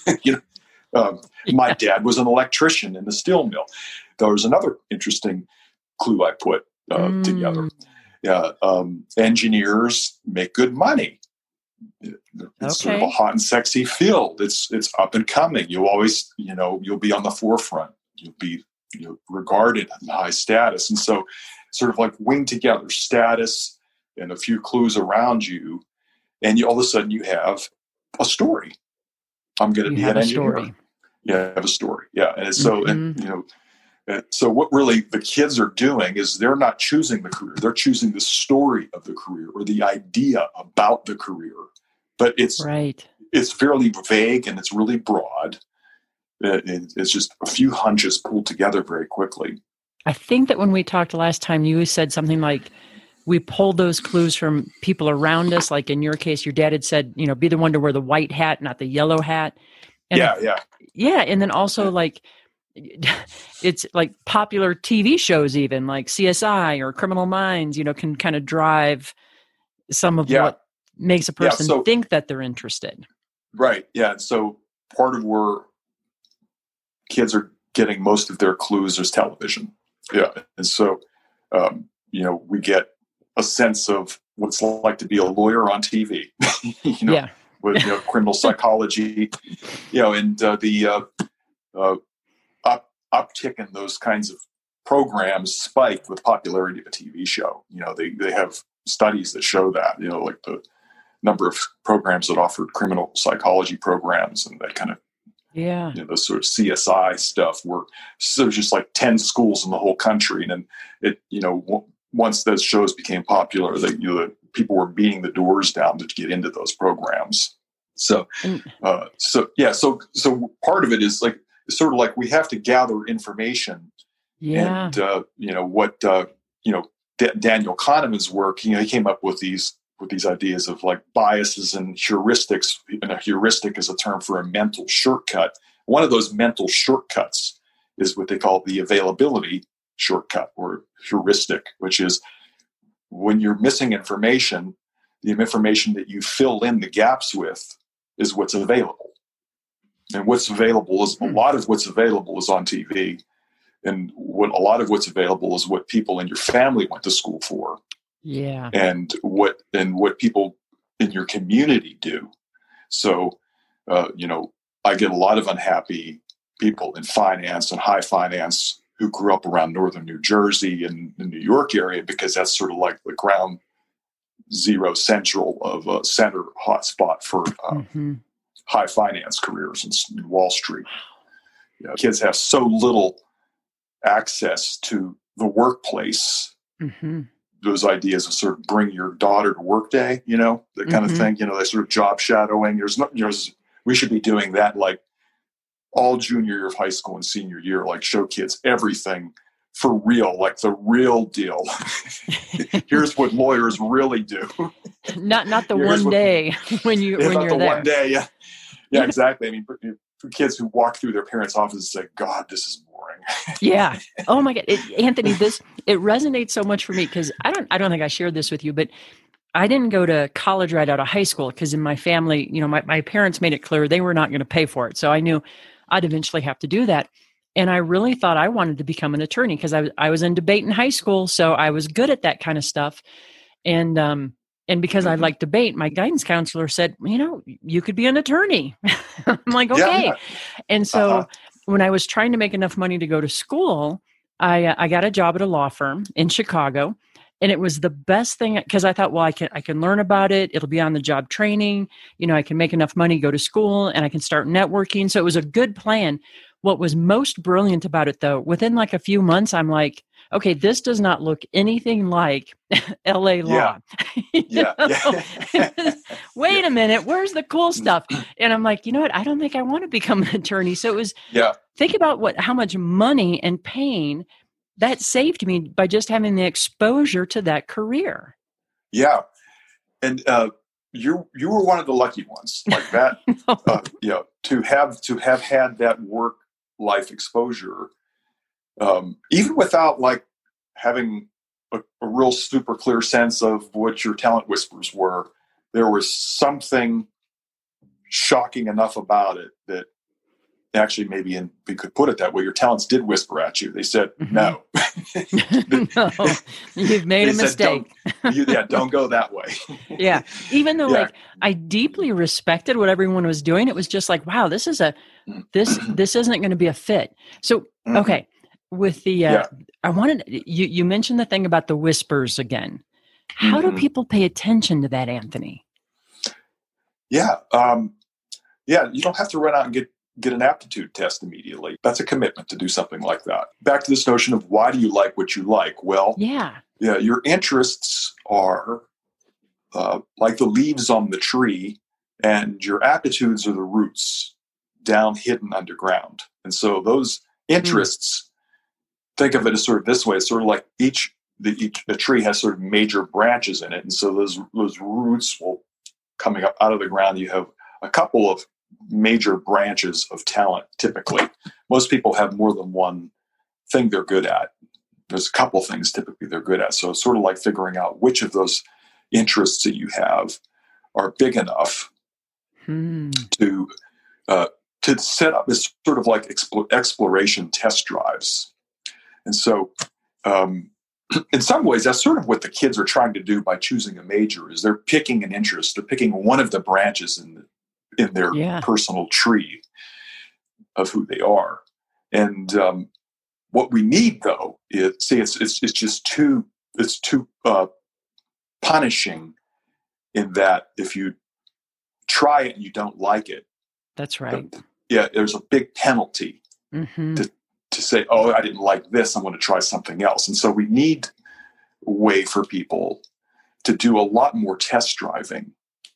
My dad was an electrician in the steel mill. There was another interesting clue I put together. Engineers make good money. It's sort of a hot and sexy field. It's up and coming. You always, you'll be on the forefront. You'll be regarded in high status. And so sort of like wing together status and a few clues around you, and all of a sudden you have a story. I'm going to be an engineer. Yeah, I have a story. Yeah. And so, so what really the kids are doing is they're not choosing the career. They're choosing the story of the career or the idea about the career. But it's fairly vague and it's really broad. It's just a few hunches pulled together very quickly. I think that when we talked last time, you said something like, we pulled those clues from people around us. Like in your case, your dad had said, be the one to wear the white hat, not the yellow hat. And yeah. And then also like, it's like popular TV shows, even like CSI or Criminal Minds, can kind of drive some of what makes a person think that they're interested. Right. Yeah. So part of where kids are getting most of their clues is television. Yeah. And so, we get a sense of what it's like to be a lawyer on TV, Yeah. with, criminal psychology, and the uptick in those kinds of programs spiked with popularity of a TV show. They have studies that show that, like the number of programs that offered criminal psychology programs and that kind of, Yeah. those sort of CSI stuff were, so just like 10 schools in the whole country. And then it, once those shows became popular, that, people were beating the doors down to get into those programs. So, so part of it is like, it's sort of like we have to gather information. Yeah. And, what, Daniel Kahneman's work, he came up with these ideas of like biases and heuristics. And a heuristic is a term for a mental shortcut. One of those mental shortcuts is what they call the availability shortcut or heuristic, which is when you're missing information, the information that you fill in the gaps with is what's available. And what's available is a lot of what's available is on TV. And a lot of what's available is what people in your family went to school for. Yeah. And what people in your community do. So, I get a lot of unhappy people in finance and high finance who grew up around northern New Jersey and the New York area, because that's sort of like the ground zero central of a center hotspot for high finance careers in Wall Street. Kids have so little access to the workplace. Those ideas of sort of bring your daughter to work day, that kind of thing, that sort of job shadowing. We should be doing that like all junior year of high school and senior year, like show kids everything for real, like the real deal. Here's what lawyers really do. Not the one day when you're there. One day, yeah, exactly. I mean, for kids who walk through their parents' office and say, "God, this is boring." Yeah. Oh my God, Anthony, it resonates so much for me because I don't think I shared this with you, but I didn't go to college right out of high school because in my family, my parents made it clear they were not going to pay for it. So I knew I'd eventually have to do that. And I really thought I wanted to become an attorney because I was in debate in high school. So I was good at that kind of stuff. And because I like debate, my guidance counselor said, you could be an attorney. I'm like, okay. Yeah. And so when I was trying to make enough money to go to school, I got a job at a law firm in Chicago. And it was the best thing because I thought, well, I can learn about it. It'll be on the job training. I can make enough money, go to school, and I can start networking. So it was a good plan. What was most brilliant about it, though, within like a few months, I'm like, okay, this does not look anything like LA law. Yeah. Wait a minute, where's the cool stuff? And I'm like, you know what? I don't think I want to become an attorney. So it was, think about how much money and pain that saved me by just having the exposure to that career. Yeah. And you were one of the lucky ones like that, to have had that work life exposure, even without like having a real super clear sense of what your talent whispers were. There was something shocking enough about it that actually maybe, and we could put it that way, your talents did whisper at you. They said, no. No, you've made a mistake. Don't go that way. Yeah. Even though like I deeply respected what everyone was doing, it was just like, wow, this isn't going to be a fit. So, okay. With the, I wanted, you mentioned the thing about the whispers again. How do people pay attention to that, Anthony? Yeah. You don't have to run out and get an aptitude test immediately. That's a commitment to do something like that. Back to this notion of why do you like what you like? Well, your interests are like the leaves on the tree, and your aptitudes are the roots down hidden underground. And so those interests, think of it as sort of this way. It's sort of like the tree has sort of major branches in it. And so those roots will coming up out of the ground. You have a couple of major branches of talent. Typically, most people have more than one thing they're good at. There's a couple of things typically they're good at. So it's sort of like figuring out which of those interests that you have are big enough to set up this sort of like exploration test drives. And so in some ways, that's sort of what the kids are trying to do by choosing a major. Is they're picking an interest, they're picking one of the branches in their personal tree of who they are. And what we need, though, is it's just too punishing in that if you try it and you don't like it, that's right. There's a big penalty to say, oh, I didn't like this, I'm going to try something else. And so we need a way for people to do a lot more test driving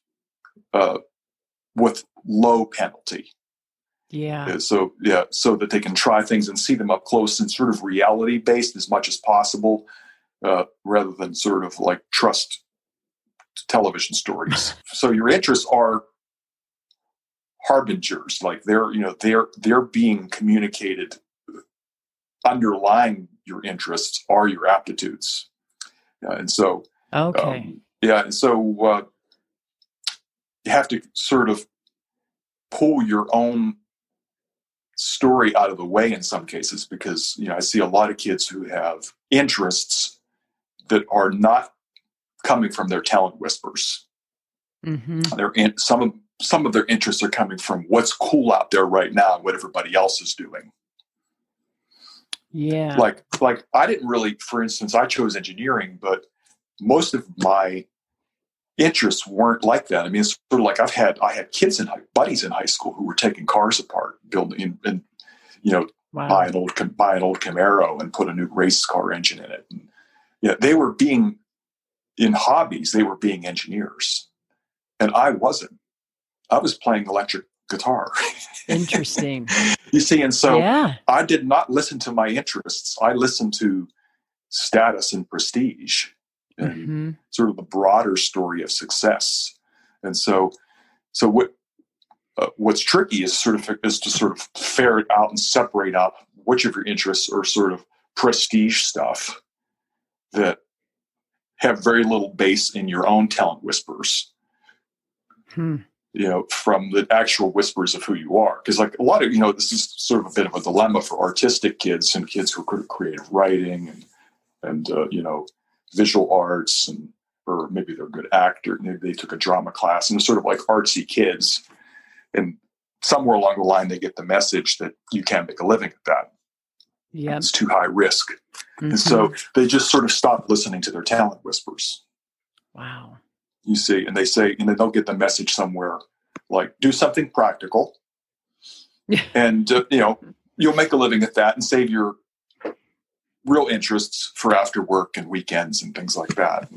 with low penalty. So that they can try things and see them up close and sort of reality based as much as possible, rather than sort of like trust television stories. So your interests are harbingers, like they're being communicated. Underlying your interests are your aptitudes, and so and so you have to sort of pull your own story out of the way in some cases, because I see a lot of kids who have interests that are not coming from their talent whispers. Some of their interests are coming from what's cool out there right now and what everybody else is doing. Yeah. Like I didn't really, for instance, I chose engineering, but most of my interests weren't like that. I mean, it's sort of like I had kids buddies in high school who were taking cars apart, building and buy an old Camaro and put a new race car engine in it. And, they were being in hobbies. They were being engineers, and I wasn't. I was playing electric guitar. Interesting. You see, and so I did not listen to my interests. I listened to status and prestige and sort of the broader story of success. And so what's tricky is to sort of ferret out and separate out which of your interests are sort of prestige stuff that have very little base in your own talent whispers. From the actual whispers of who you are. Because like a lot of, this is sort of a bit of a dilemma for artistic kids and kids who are creative writing and visual arts, or maybe they're a good actor. Maybe they took a drama class and they're sort of like artsy kids. And somewhere along the line, they get the message that you can't make a living at that. Yeah. It's too high risk. And so they just sort of stop listening to their talent whispers. Wow. You see, and then they'll get the message somewhere like, do something practical, and you'll make a living at that and save your real interests for after work and weekends and things like that.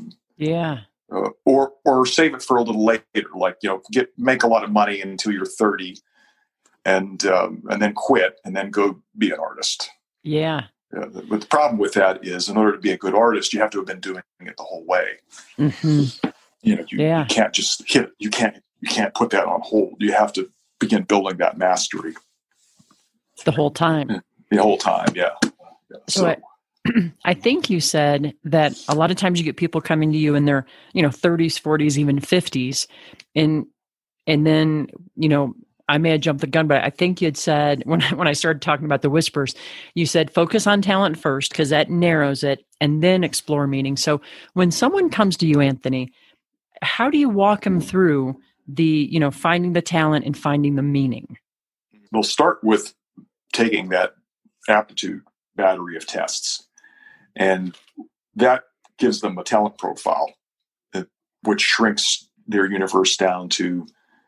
Or save it for a little later, like make a lot of money until you're 30, and then quit and then go be an artist. Yeah. But the problem with that is, in order to be a good artist, you have to have been doing it the whole way. You can't just hit it. You can't put that on hold. You have to begin building that mastery. The whole time. The whole time, yeah. So I think you said that a lot of times you get people coming to you in their 30s, 40s, even 50s, and then I may have jumped the gun, but I think you had said when I started talking about the whispers, you said focus on talent first because that narrows it, and then explore meaning. So when someone comes to you, Anthony, how do you walk them through the finding the talent and finding the meaning? We'll start with taking that aptitude battery of tests, and that gives them a talent profile, which shrinks their universe down to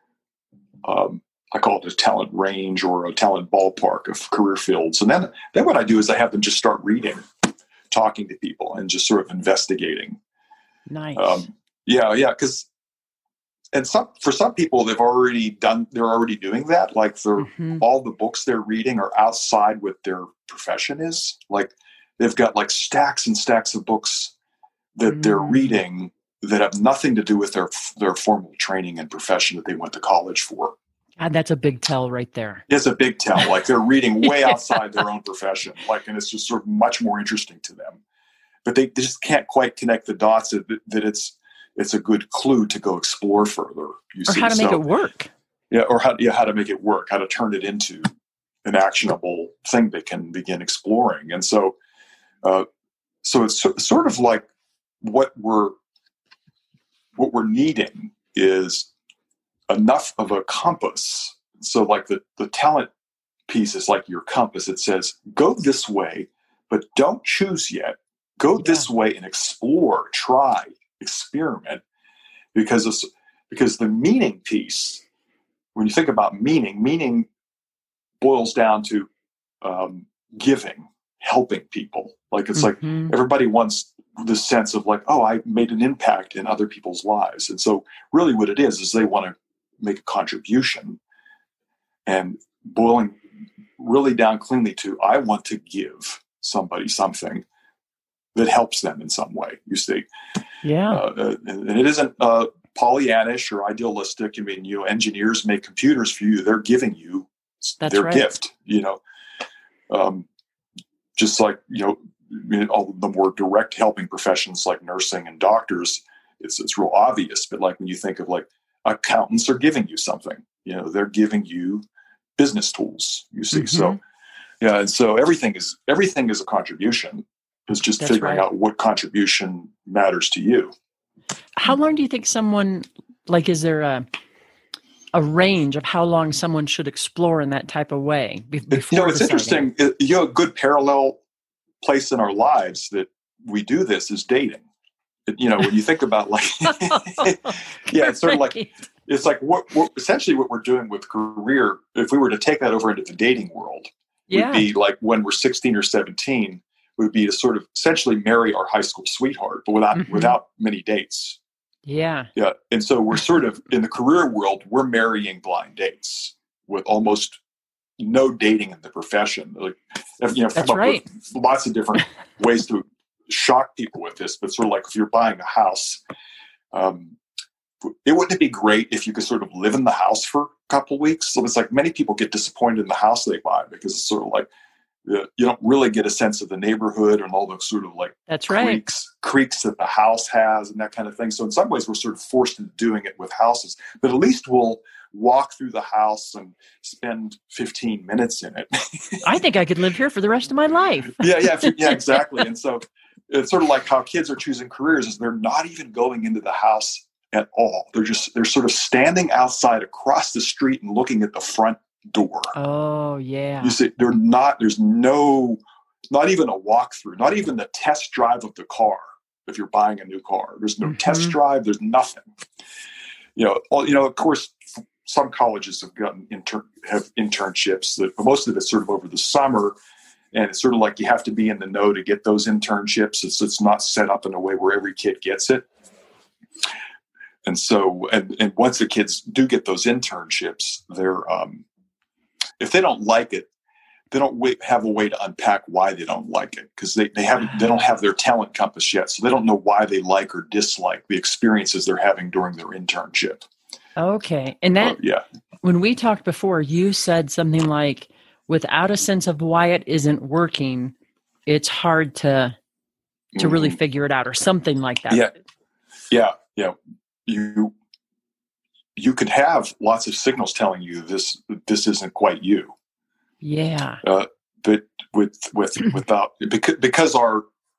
I call it a talent range or a talent ballpark of career fields. And then what I do is I have them just start reading, talking to people, and just sort of investigating. Nice. Because for some people they're already doing that. Like all the books they're reading are outside what their profession is. Like they've got like stacks and stacks of books that they're reading that have nothing to do with their formal training and profession that they went to college for. God, that's a big tell right there. It's a big tell. Like they're reading way outside their own profession. Like, and it's just sort of much more interesting to them. But they just can't quite connect the dots that it's a good clue to go explore further. How to make it work. Yeah, or how to make it work, how to turn it into an actionable thing they can begin exploring. And so So it's sort of like what we're needing is enough of a compass. So like the talent piece is like your compass. It says, go this way, but don't choose yet. Go this way and explore, try, experiment. Because the meaning piece, when you think about meaning boils down to giving, helping people. Like it's like everybody wants this sense of like, oh, I made an impact in other people's lives. And so really what it is they want to make a contribution, and boiling really down cleanly to, I want to give somebody something that helps them in some way, you see. Yeah. And it isn't Pollyannish or idealistic. I mean, engineers make computers for you. They're giving you their gift, just like, all the more direct helping professions like nursing and doctors, it's real obvious. But like when you think of like accountants are giving you something, they're giving you business tools, you see. So, and so everything is a contribution. It's just figuring out what contribution matters to you. How long do you think someone, like, is there a range of how long someone should explore in that type of way before it's interesting. A good parallel place in our lives that we do this is dating. When you think about like, it's sort of like, it's like essentially what we're doing with career. If we were to take that over into the dating world, would be like when we're 16 or 17, would be to sort of essentially marry our high school sweetheart, but without many dates. Yeah. Yeah. And so we're sort of in the career world, we're marrying blind dates with almost no dating in the profession. Like, come up with lots of different ways to shock people with this, but sort of like if you're buying a house, it wouldn't be great if you could sort of live in the house for a couple of weeks. So it's like many people get disappointed in the house they buy because it's sort of like, you don't really get a sense of the neighborhood and all the sort of like creeks that the house has and that kind of thing. So in some ways we're sort of forced into doing it with houses, but at least we'll walk through the house and spend 15 minutes in it. I think I could live here for the rest of my life. Yeah, exactly. And so it's sort of like how kids are choosing careers is they're not even going into the house at all. They're sort of standing outside across the street and looking at the front door. Oh yeah. You see, there's not even a walkthrough, not even the test drive of the car. If you're buying a new car, there's no test drive. There's nothing. Of course, some colleges have gotten have internships that most of it's sort of over the summer. And it's sort of like you have to be in the know to get those internships. It's not set up in a way where every kid gets it. And so, and once the kids do get those internships, they're, if they don't like it, they don't have a way to unpack why they don't like it because they don't have their talent compass yet. So they don't know why they like or dislike the experiences they're having during their internship. Okay. And that, when we talked before, you said something like, without a sense of why it isn't working, it's hard to really figure it out or something like that. Yeah. You could have lots of signals telling you this isn't quite you. Yeah. But without because our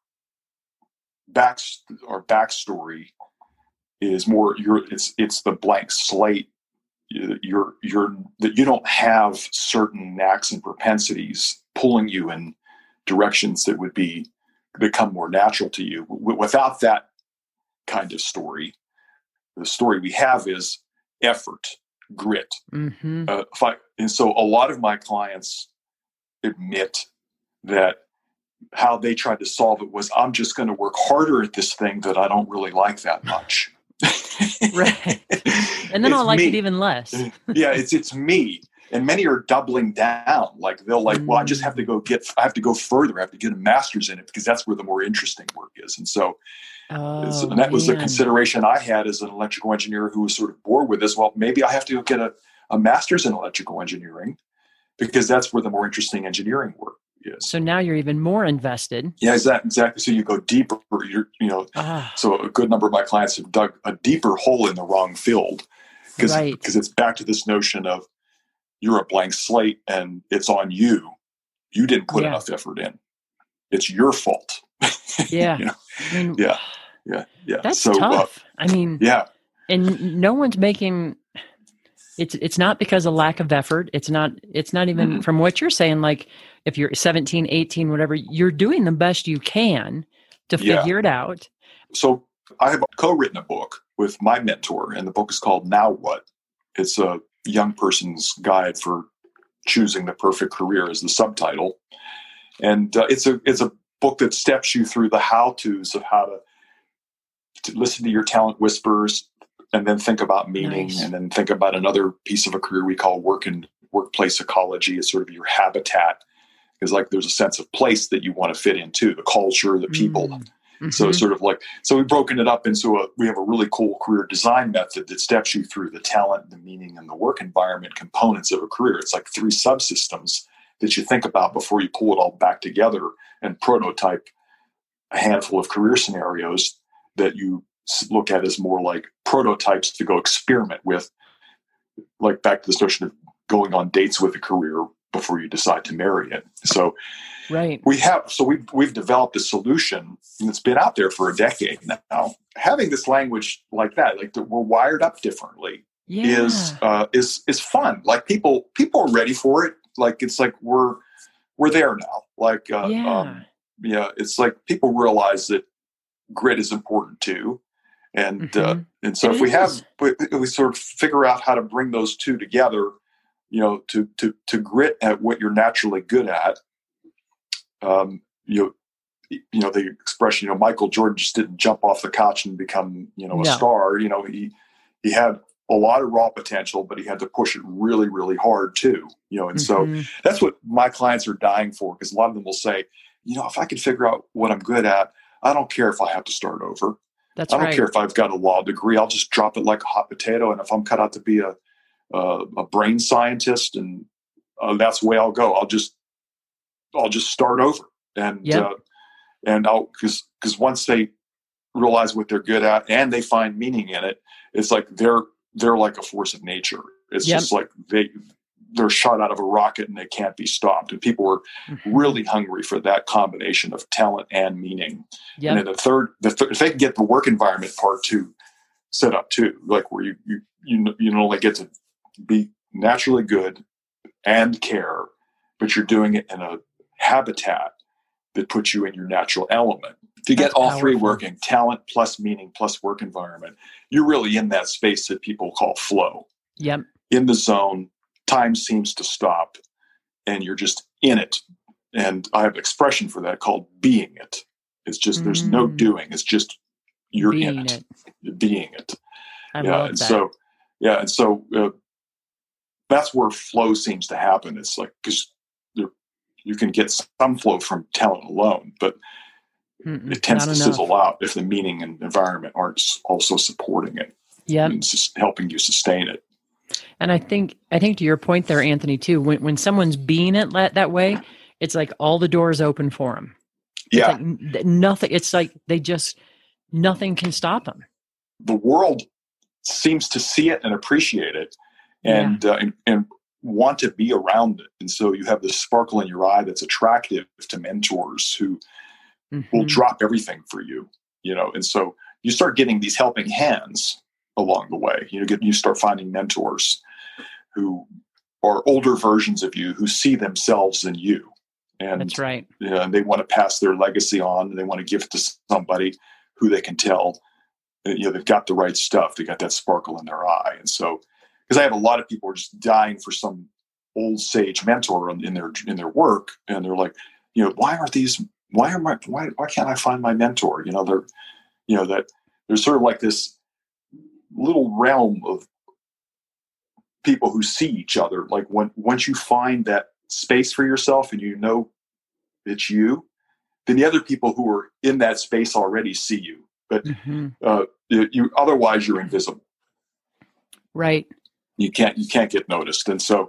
backstory is more it's the blank slate. That you don't have certain knacks and propensities pulling you in directions that would become more natural to you. Without that kind of story, the story we have is effort, grit. And so a lot of my clients admit that how they tried to solve it was, I'm just going to work harder at this thing that I don't really like that much. Right. And then I'll like it even less. It's me. And many are doubling down. Like they'll well, I just have to go further. I have to get a master's in it because that's where the more interesting work is. And so, and that was the consideration I had as an electrical engineer who was sort of bored with this. Well, maybe I have to get a master's in electrical engineering because that's where the more interesting engineering work is. So now you're even more invested. Yeah, exactly. So you go deeper. So a good number of my clients have dug a deeper hole in the wrong field because it's back to this notion of you're a blank slate and it's on you. You didn't put enough effort in. It's your fault. Yeah. You know? I mean, Yeah. Yeah. Yeah. that's So, tough. I mean, yeah. and no one's making it's not because of lack of effort. It's not even Mhm. from what you're saying, like if you're 17, 18, whatever, you're doing the best you can to Yeah. figure it out. So I have co-written a book with my mentor, and the book is called Now What? It's a young person's guide for choosing the perfect career is the subtitle. And it's a book that steps you through the how-tos of how to listen to your talent whispers, and then think about meaning, Nice. and then think about another piece of a career we call work and workplace ecology. It's sort of your habitat, because like there's a sense of place that you want to fit into, the culture, the people. Mm-hmm. So it's sort of like, so we've broken it up into we have a really cool career design method that steps you through the talent, the meaning, and the work environment components of a career. It's like 3 subsystems that you think about before you pull it all back together and prototype a handful of career scenarios that you look at as more like prototypes to go experiment with, like back to this notion of going on dates with a career before you decide to marry it. So right. we've developed a solution that's been out there for a decade now. Having this language like that, like that we're wired up differently, is fun. Like people are ready for it. Like it's like we're there now. Like it's like people realize that grit is important too. And so if we sort of figure out how to bring those two together, to grit at what you're naturally good at. The expression, Michael Jordan just didn't jump off the couch and become, a star. He had a lot of raw potential, but he had to push it really, really hard too. And so that's what my clients are dying for, because a lot of them will say, if I can figure out what I'm good at, I don't care if I have to start over. I don't care if I've got a law degree. I'll just drop it like a hot potato. And if I'm cut out to be a brain scientist, and that's the way I'll go. I'll just start over. And because once they realize what they're good at and they find meaning in it, it's like they're like a force of nature. It's just like they're shot out of a rocket and they can't be stopped. And people are really hungry for that combination of talent and meaning. And then the third, if they can get the work environment part two set up too, like where you not only get to be naturally good and care, but you're doing it in a habitat that puts you in your natural element. If you get all three working, talent plus meaning plus work environment, you're really in that space that people call flow. Yep. In the zone, time seems to stop, and you're just in it. And I have an expression for that called being it. It's just, there's no doing. It's just, you're being in it. You're being it. I love that. And so that's where flow seems to happen. It's like, because you can get some flow from talent alone, but it tends to sizzle out if the meaning and environment aren't also supporting it. Yeah, and just helping you sustain it. And I think to your point there, Anthony, too, when someone's being it that way, it's like all the doors open for them. Yeah, it's like nothing. It's like nothing can stop them. The world seems to see it and appreciate it, and want to be around it. And so you have this sparkle in your eye that's attractive to mentors who will drop everything for you, and so you start getting these helping hands along the way. You start finding mentors who are older versions of you who see themselves in you. And that's right. And they want to pass their legacy on, and they want to give it to somebody who they can tell, they've got the right stuff. They got that sparkle in their eye. And so, because I have a lot of people who are just dying for some old sage mentor in their work, and they're like, why can't I find my mentor? That there's sort of like this little realm of people who see each other. Like once you find that space for yourself and it's you, then the other people who are in that space already see you. But otherwise you're invisible. Right. You can't get noticed. And so,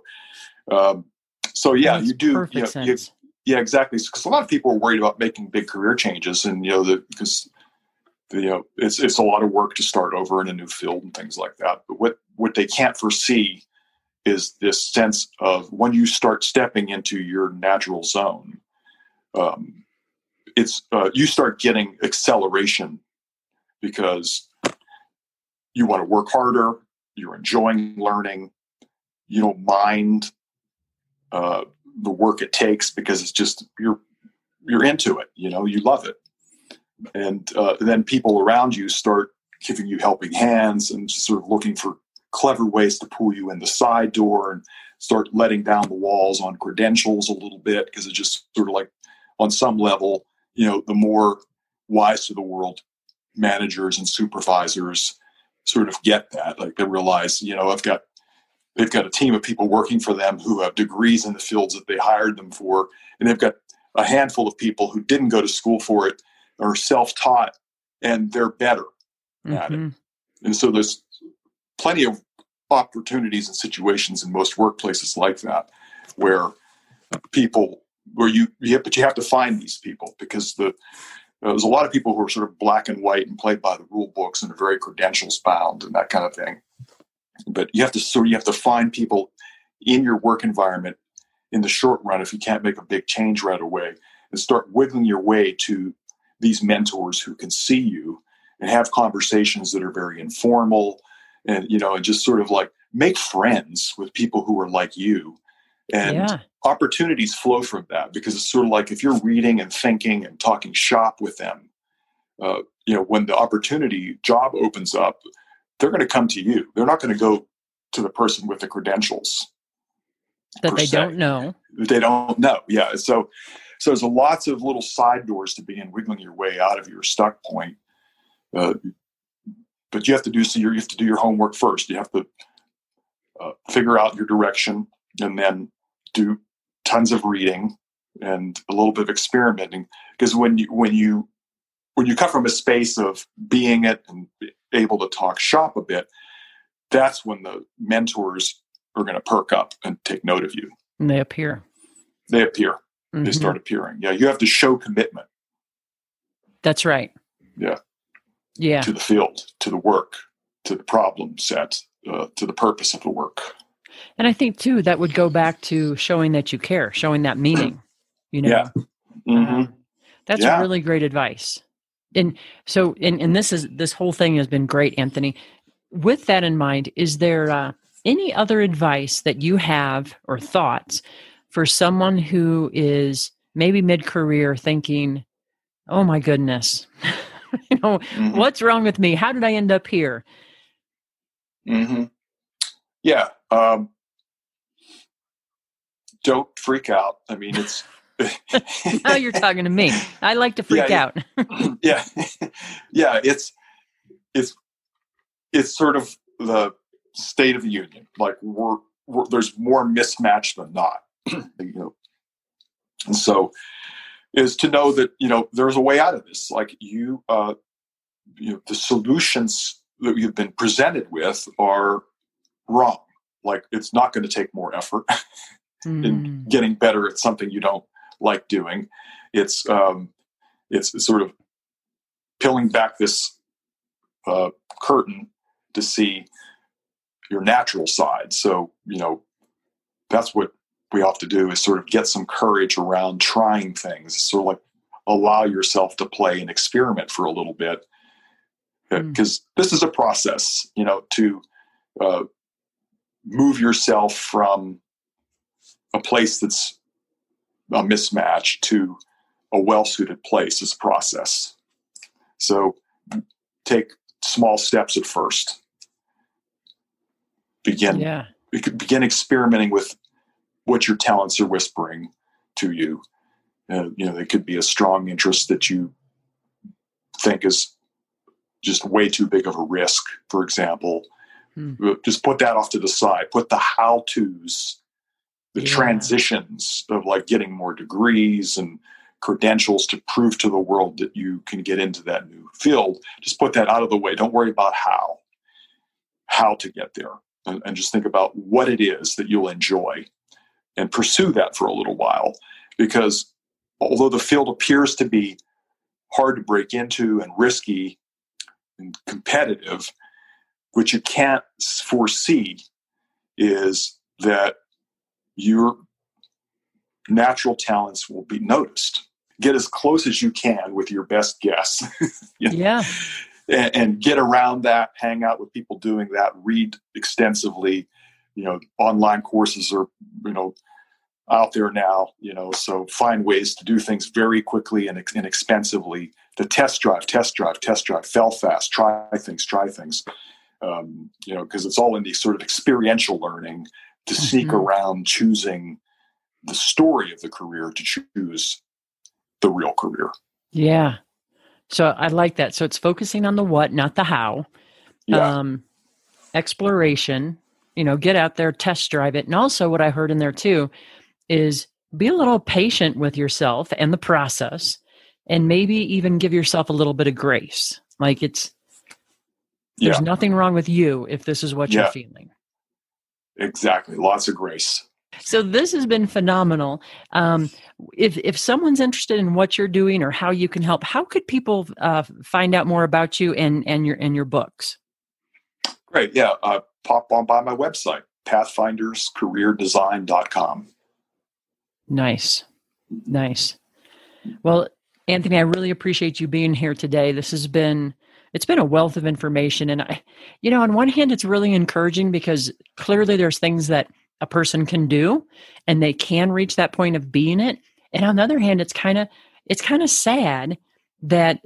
you do. Perfect sense. Yeah, exactly. Because a lot of people are worried about making big career changes, and because it's a lot of work to start over in a new field and things like that. But what they can't foresee is this sense of when you start stepping into your natural zone, it's you start getting acceleration because you want to work harder, you're enjoying learning, you don't mind the work it takes because it's just you're into it, you love it. And then people around you start giving you helping hands and just sort of looking for clever ways to pull you in the side door and start letting down the walls on credentials a little bit, because it's just sort of like on some level, the more wise to the world managers and supervisors sort of get that. Like they realize, they've got a team of people working for them who have degrees in the fields that they hired them for, and they've got a handful of people who didn't go to school for it, are self-taught, and they're better at it. And so there's plenty of opportunities and situations in most workplaces like that where you have to find these people, because there's a lot of people who are sort of black and white and played by the rule books and are very credentials bound and that kind of thing. But you have to find people in your work environment in the short run, if you can't make a big change right away, and start wiggling your way to these mentors who can see you and have conversations that are very informal, and and just sort of like make friends with people who are like you. And opportunities flow from that, because it's sort of like if you're reading and thinking and talking shop with them, when the opportunity job opens up, they're going to come to you. They're not going to go to the person with the credentials that they don't know. They don't know. Yeah. So there's lots of little side doors to begin wiggling your way out of your stuck point. But you have to do your homework first. You have to figure out your direction, and then do tons of reading and a little bit of experimenting. Because when you come from a space of being it and able to talk shop a bit, that's when the mentors are going to perk up and take note of you. And they appear. Mm-hmm. They start appearing. Yeah, you have to show commitment. That's right. Yeah. Yeah. To the field, to the work, to the problem set, to the purpose of the work. And I think too that would go back to showing that you care, showing that meaning. Yeah. Mm-hmm. That's really great advice. And so, and this whole thing has been great, Anthony. With that in mind, is there any other advice that you have or thoughts for someone who is maybe mid-career thinking, oh my goodness, what's wrong with me? How did I end up here? Mm-hmm. Yeah. Don't freak out. I mean, it's... Now you're talking to me. I like to freak out. Yeah. Yeah. It's sort of the state of the union. Like there's more mismatch than not, and so is to know that, there's a way out of this. Like the solutions that you've been presented with are wrong. Like it's not going to take more effort in getting better at something you don't like doing. It's sort of peeling back this curtain to see your natural side. So, that's what we have to do, is sort of get some courage around trying things. Sort of like allow yourself to play and experiment for a little bit. Because this is a process, to move yourself from a place that's a mismatch to a well-suited place is a process. So take small steps at first. Begin experimenting with what your talents are whispering to you. They could be a strong interest that you think is just way too big of a risk, for example. Just put that off to the side. Put the how-tos, the transitions of like getting more degrees and credentials to prove to the world that you can get into that new field. Just put that out of the way. Don't worry about how to get there, and just think about what it is that you'll enjoy and pursue that for a little while. Because although the field appears to be hard to break into and risky and competitive, what you can't foresee is that your natural talents will be noticed. get as close as you can with your best guess. You know? Yeah. And get around that, hang out with people doing that, read extensively. Online courses are, out there now, so find ways to do things very quickly and inexpensively. To test drive, fail fast, try things, because it's all in the sort of experiential learning to sneak around choosing the story of the career to choose the real career. Yeah. So I like that. So it's focusing on the what, not the how. Yeah. Exploration, get out there, test drive it. And also what I heard in there too is be a little patient with yourself and the process, and maybe even give yourself a little bit of grace. Like there's nothing wrong with you if this is what you're feeling. Exactly. Lots of grace. So this has been phenomenal. If someone's interested in what you're doing or how you can help, how could people find out more about you and your books? Great. Yeah. Pop on by my website, pathfinderscareerdesign.com. Nice. Well, Anthony, I really appreciate you being here today. It's been a wealth of information. And on one hand, it's really encouraging because clearly there's things that a person can do and they can reach that point of being it. And on the other hand, it's kind of sad that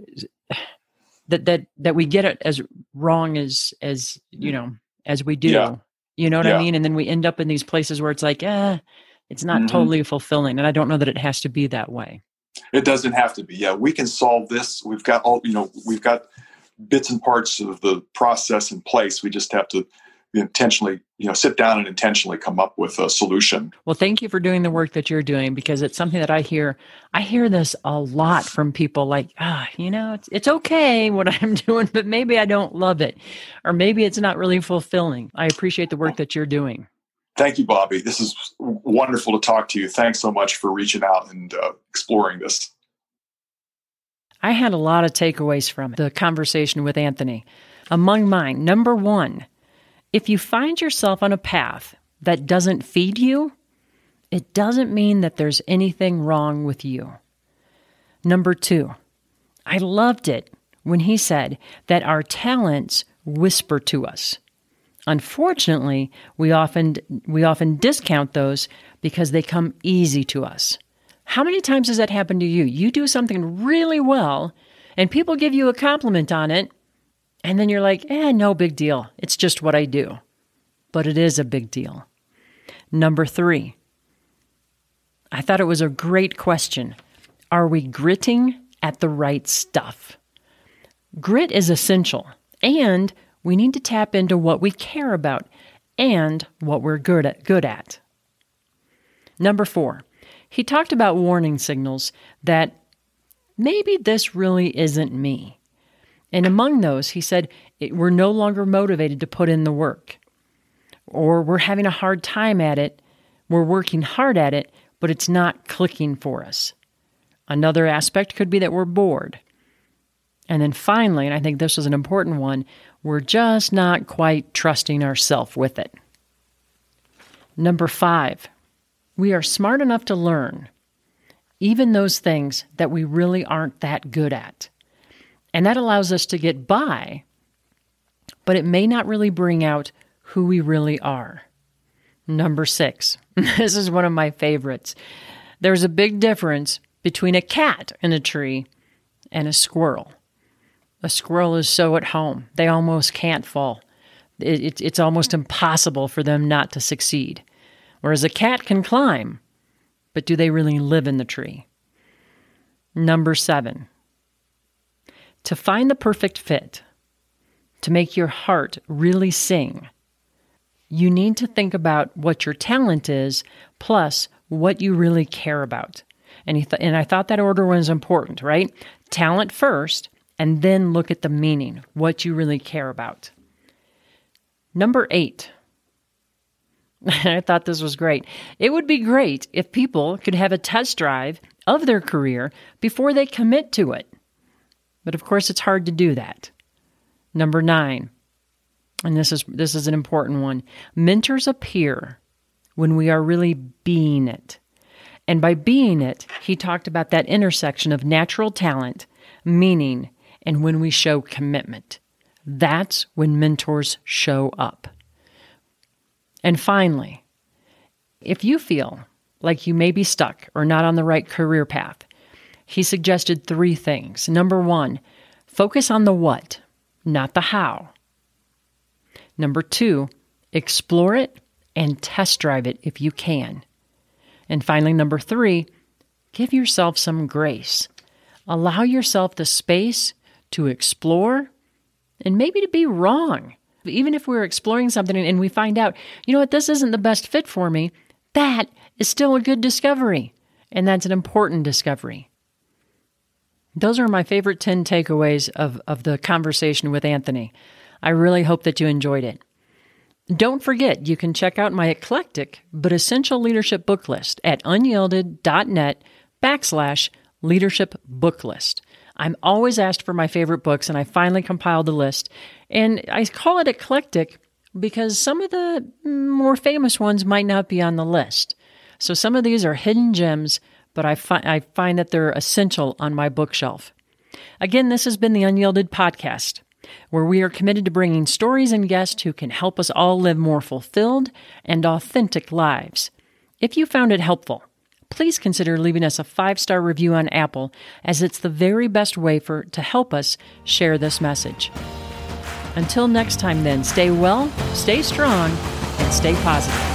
we get it as wrong as we do. Yeah. You know what I mean? And then we end up in these places where it's like, it's not totally fulfilling. And I don't know that it has to be that way. It doesn't have to be. Yeah, we can solve this. We've got we've got bits and parts of the process in place. We just have to intentionally, sit down and intentionally come up with a solution. Well, thank you for doing the work that you're doing, because it's something that I hear this a lot from people like, it's okay what I'm doing, but maybe I don't love it, or maybe it's not really fulfilling. I appreciate the work that you're doing. Thank you, Bobby. This is wonderful to talk to you. Thanks so much for reaching out and exploring this. I had a lot of takeaways from the conversation with Anthony. Among mine, number one, if you find yourself on a path that doesn't feed you, it doesn't mean that there's anything wrong with you. Number two, I loved it when he said that our talents whisper to us. Unfortunately, we often discount those because they come easy to us. How many times has that happened to you? You do something really well, and people give you a compliment on it, and then you're like, no big deal. It's just what I do. But it is a big deal. Number three, I thought it was a great question. Are we gritting at the right stuff? Grit is essential, and we need to tap into what we care about and what we're good at. Number four, he talked about warning signals that maybe this really isn't me. And among those, he said, we're no longer motivated to put in the work, or we're having a hard time at it. We're working hard at it, but it's not clicking for us. Another aspect could be that we're bored. And then finally, and I think this is an important one, we're just not quite trusting ourselves with it. Number five, we are smart enough to learn even those things that we really aren't that good at. And that allows us to get by, but it may not really bring out who we really are. Number six, this is one of my favorites. There's a big difference between a cat in a tree and a squirrel. A squirrel is so at home, they almost can't fall. It's almost impossible for them not to succeed. Whereas a cat can climb, but do they really live in the tree? Number seven, to find the perfect fit, to make your heart really sing, you need to think about what your talent is plus what you really care about. And I thought that order was important, right? Talent first, and then look at the meaning, what you really care about. Number 8. I thought this was great. It would be great if people could have a test drive of their career before they commit to it. But of course, it's hard to do that. Number 9, and this is an important one. Mentors appear when we are really being it. And by being it, he talked about that intersection of natural talent, meaning, and when we show commitment. That's when mentors show up. And finally, if you feel like you may be stuck or not on the right career path, he suggested 3 things. Number 1, focus on the what, not the how. Number 2, explore it and test drive it if you can. And finally, number 3, give yourself some grace. Allow yourself the space to explore and maybe to be wrong. Even if we're exploring something and we find out, you know what, this isn't the best fit for me, that is still a good discovery. And that's an important discovery. Those are my favorite 10 takeaways of the conversation with Anthony. I really hope that you enjoyed it. Don't forget, you can check out my eclectic but essential leadership book list at unyielded.net/leadership book list. I'm always asked for my favorite books, and I finally compiled the list. And I call it eclectic because some of the more famous ones might not be on the list. So some of these are hidden gems, but I find that they're essential on my bookshelf. Again, this has been the Unyielded Podcast, where we are committed to bringing stories and guests who can help us all live more fulfilled and authentic lives. If you found it helpful, please consider leaving us a 5-star review on Apple, as it's the very best way to help us share this message. Until next time then, stay well, stay strong, and stay positive.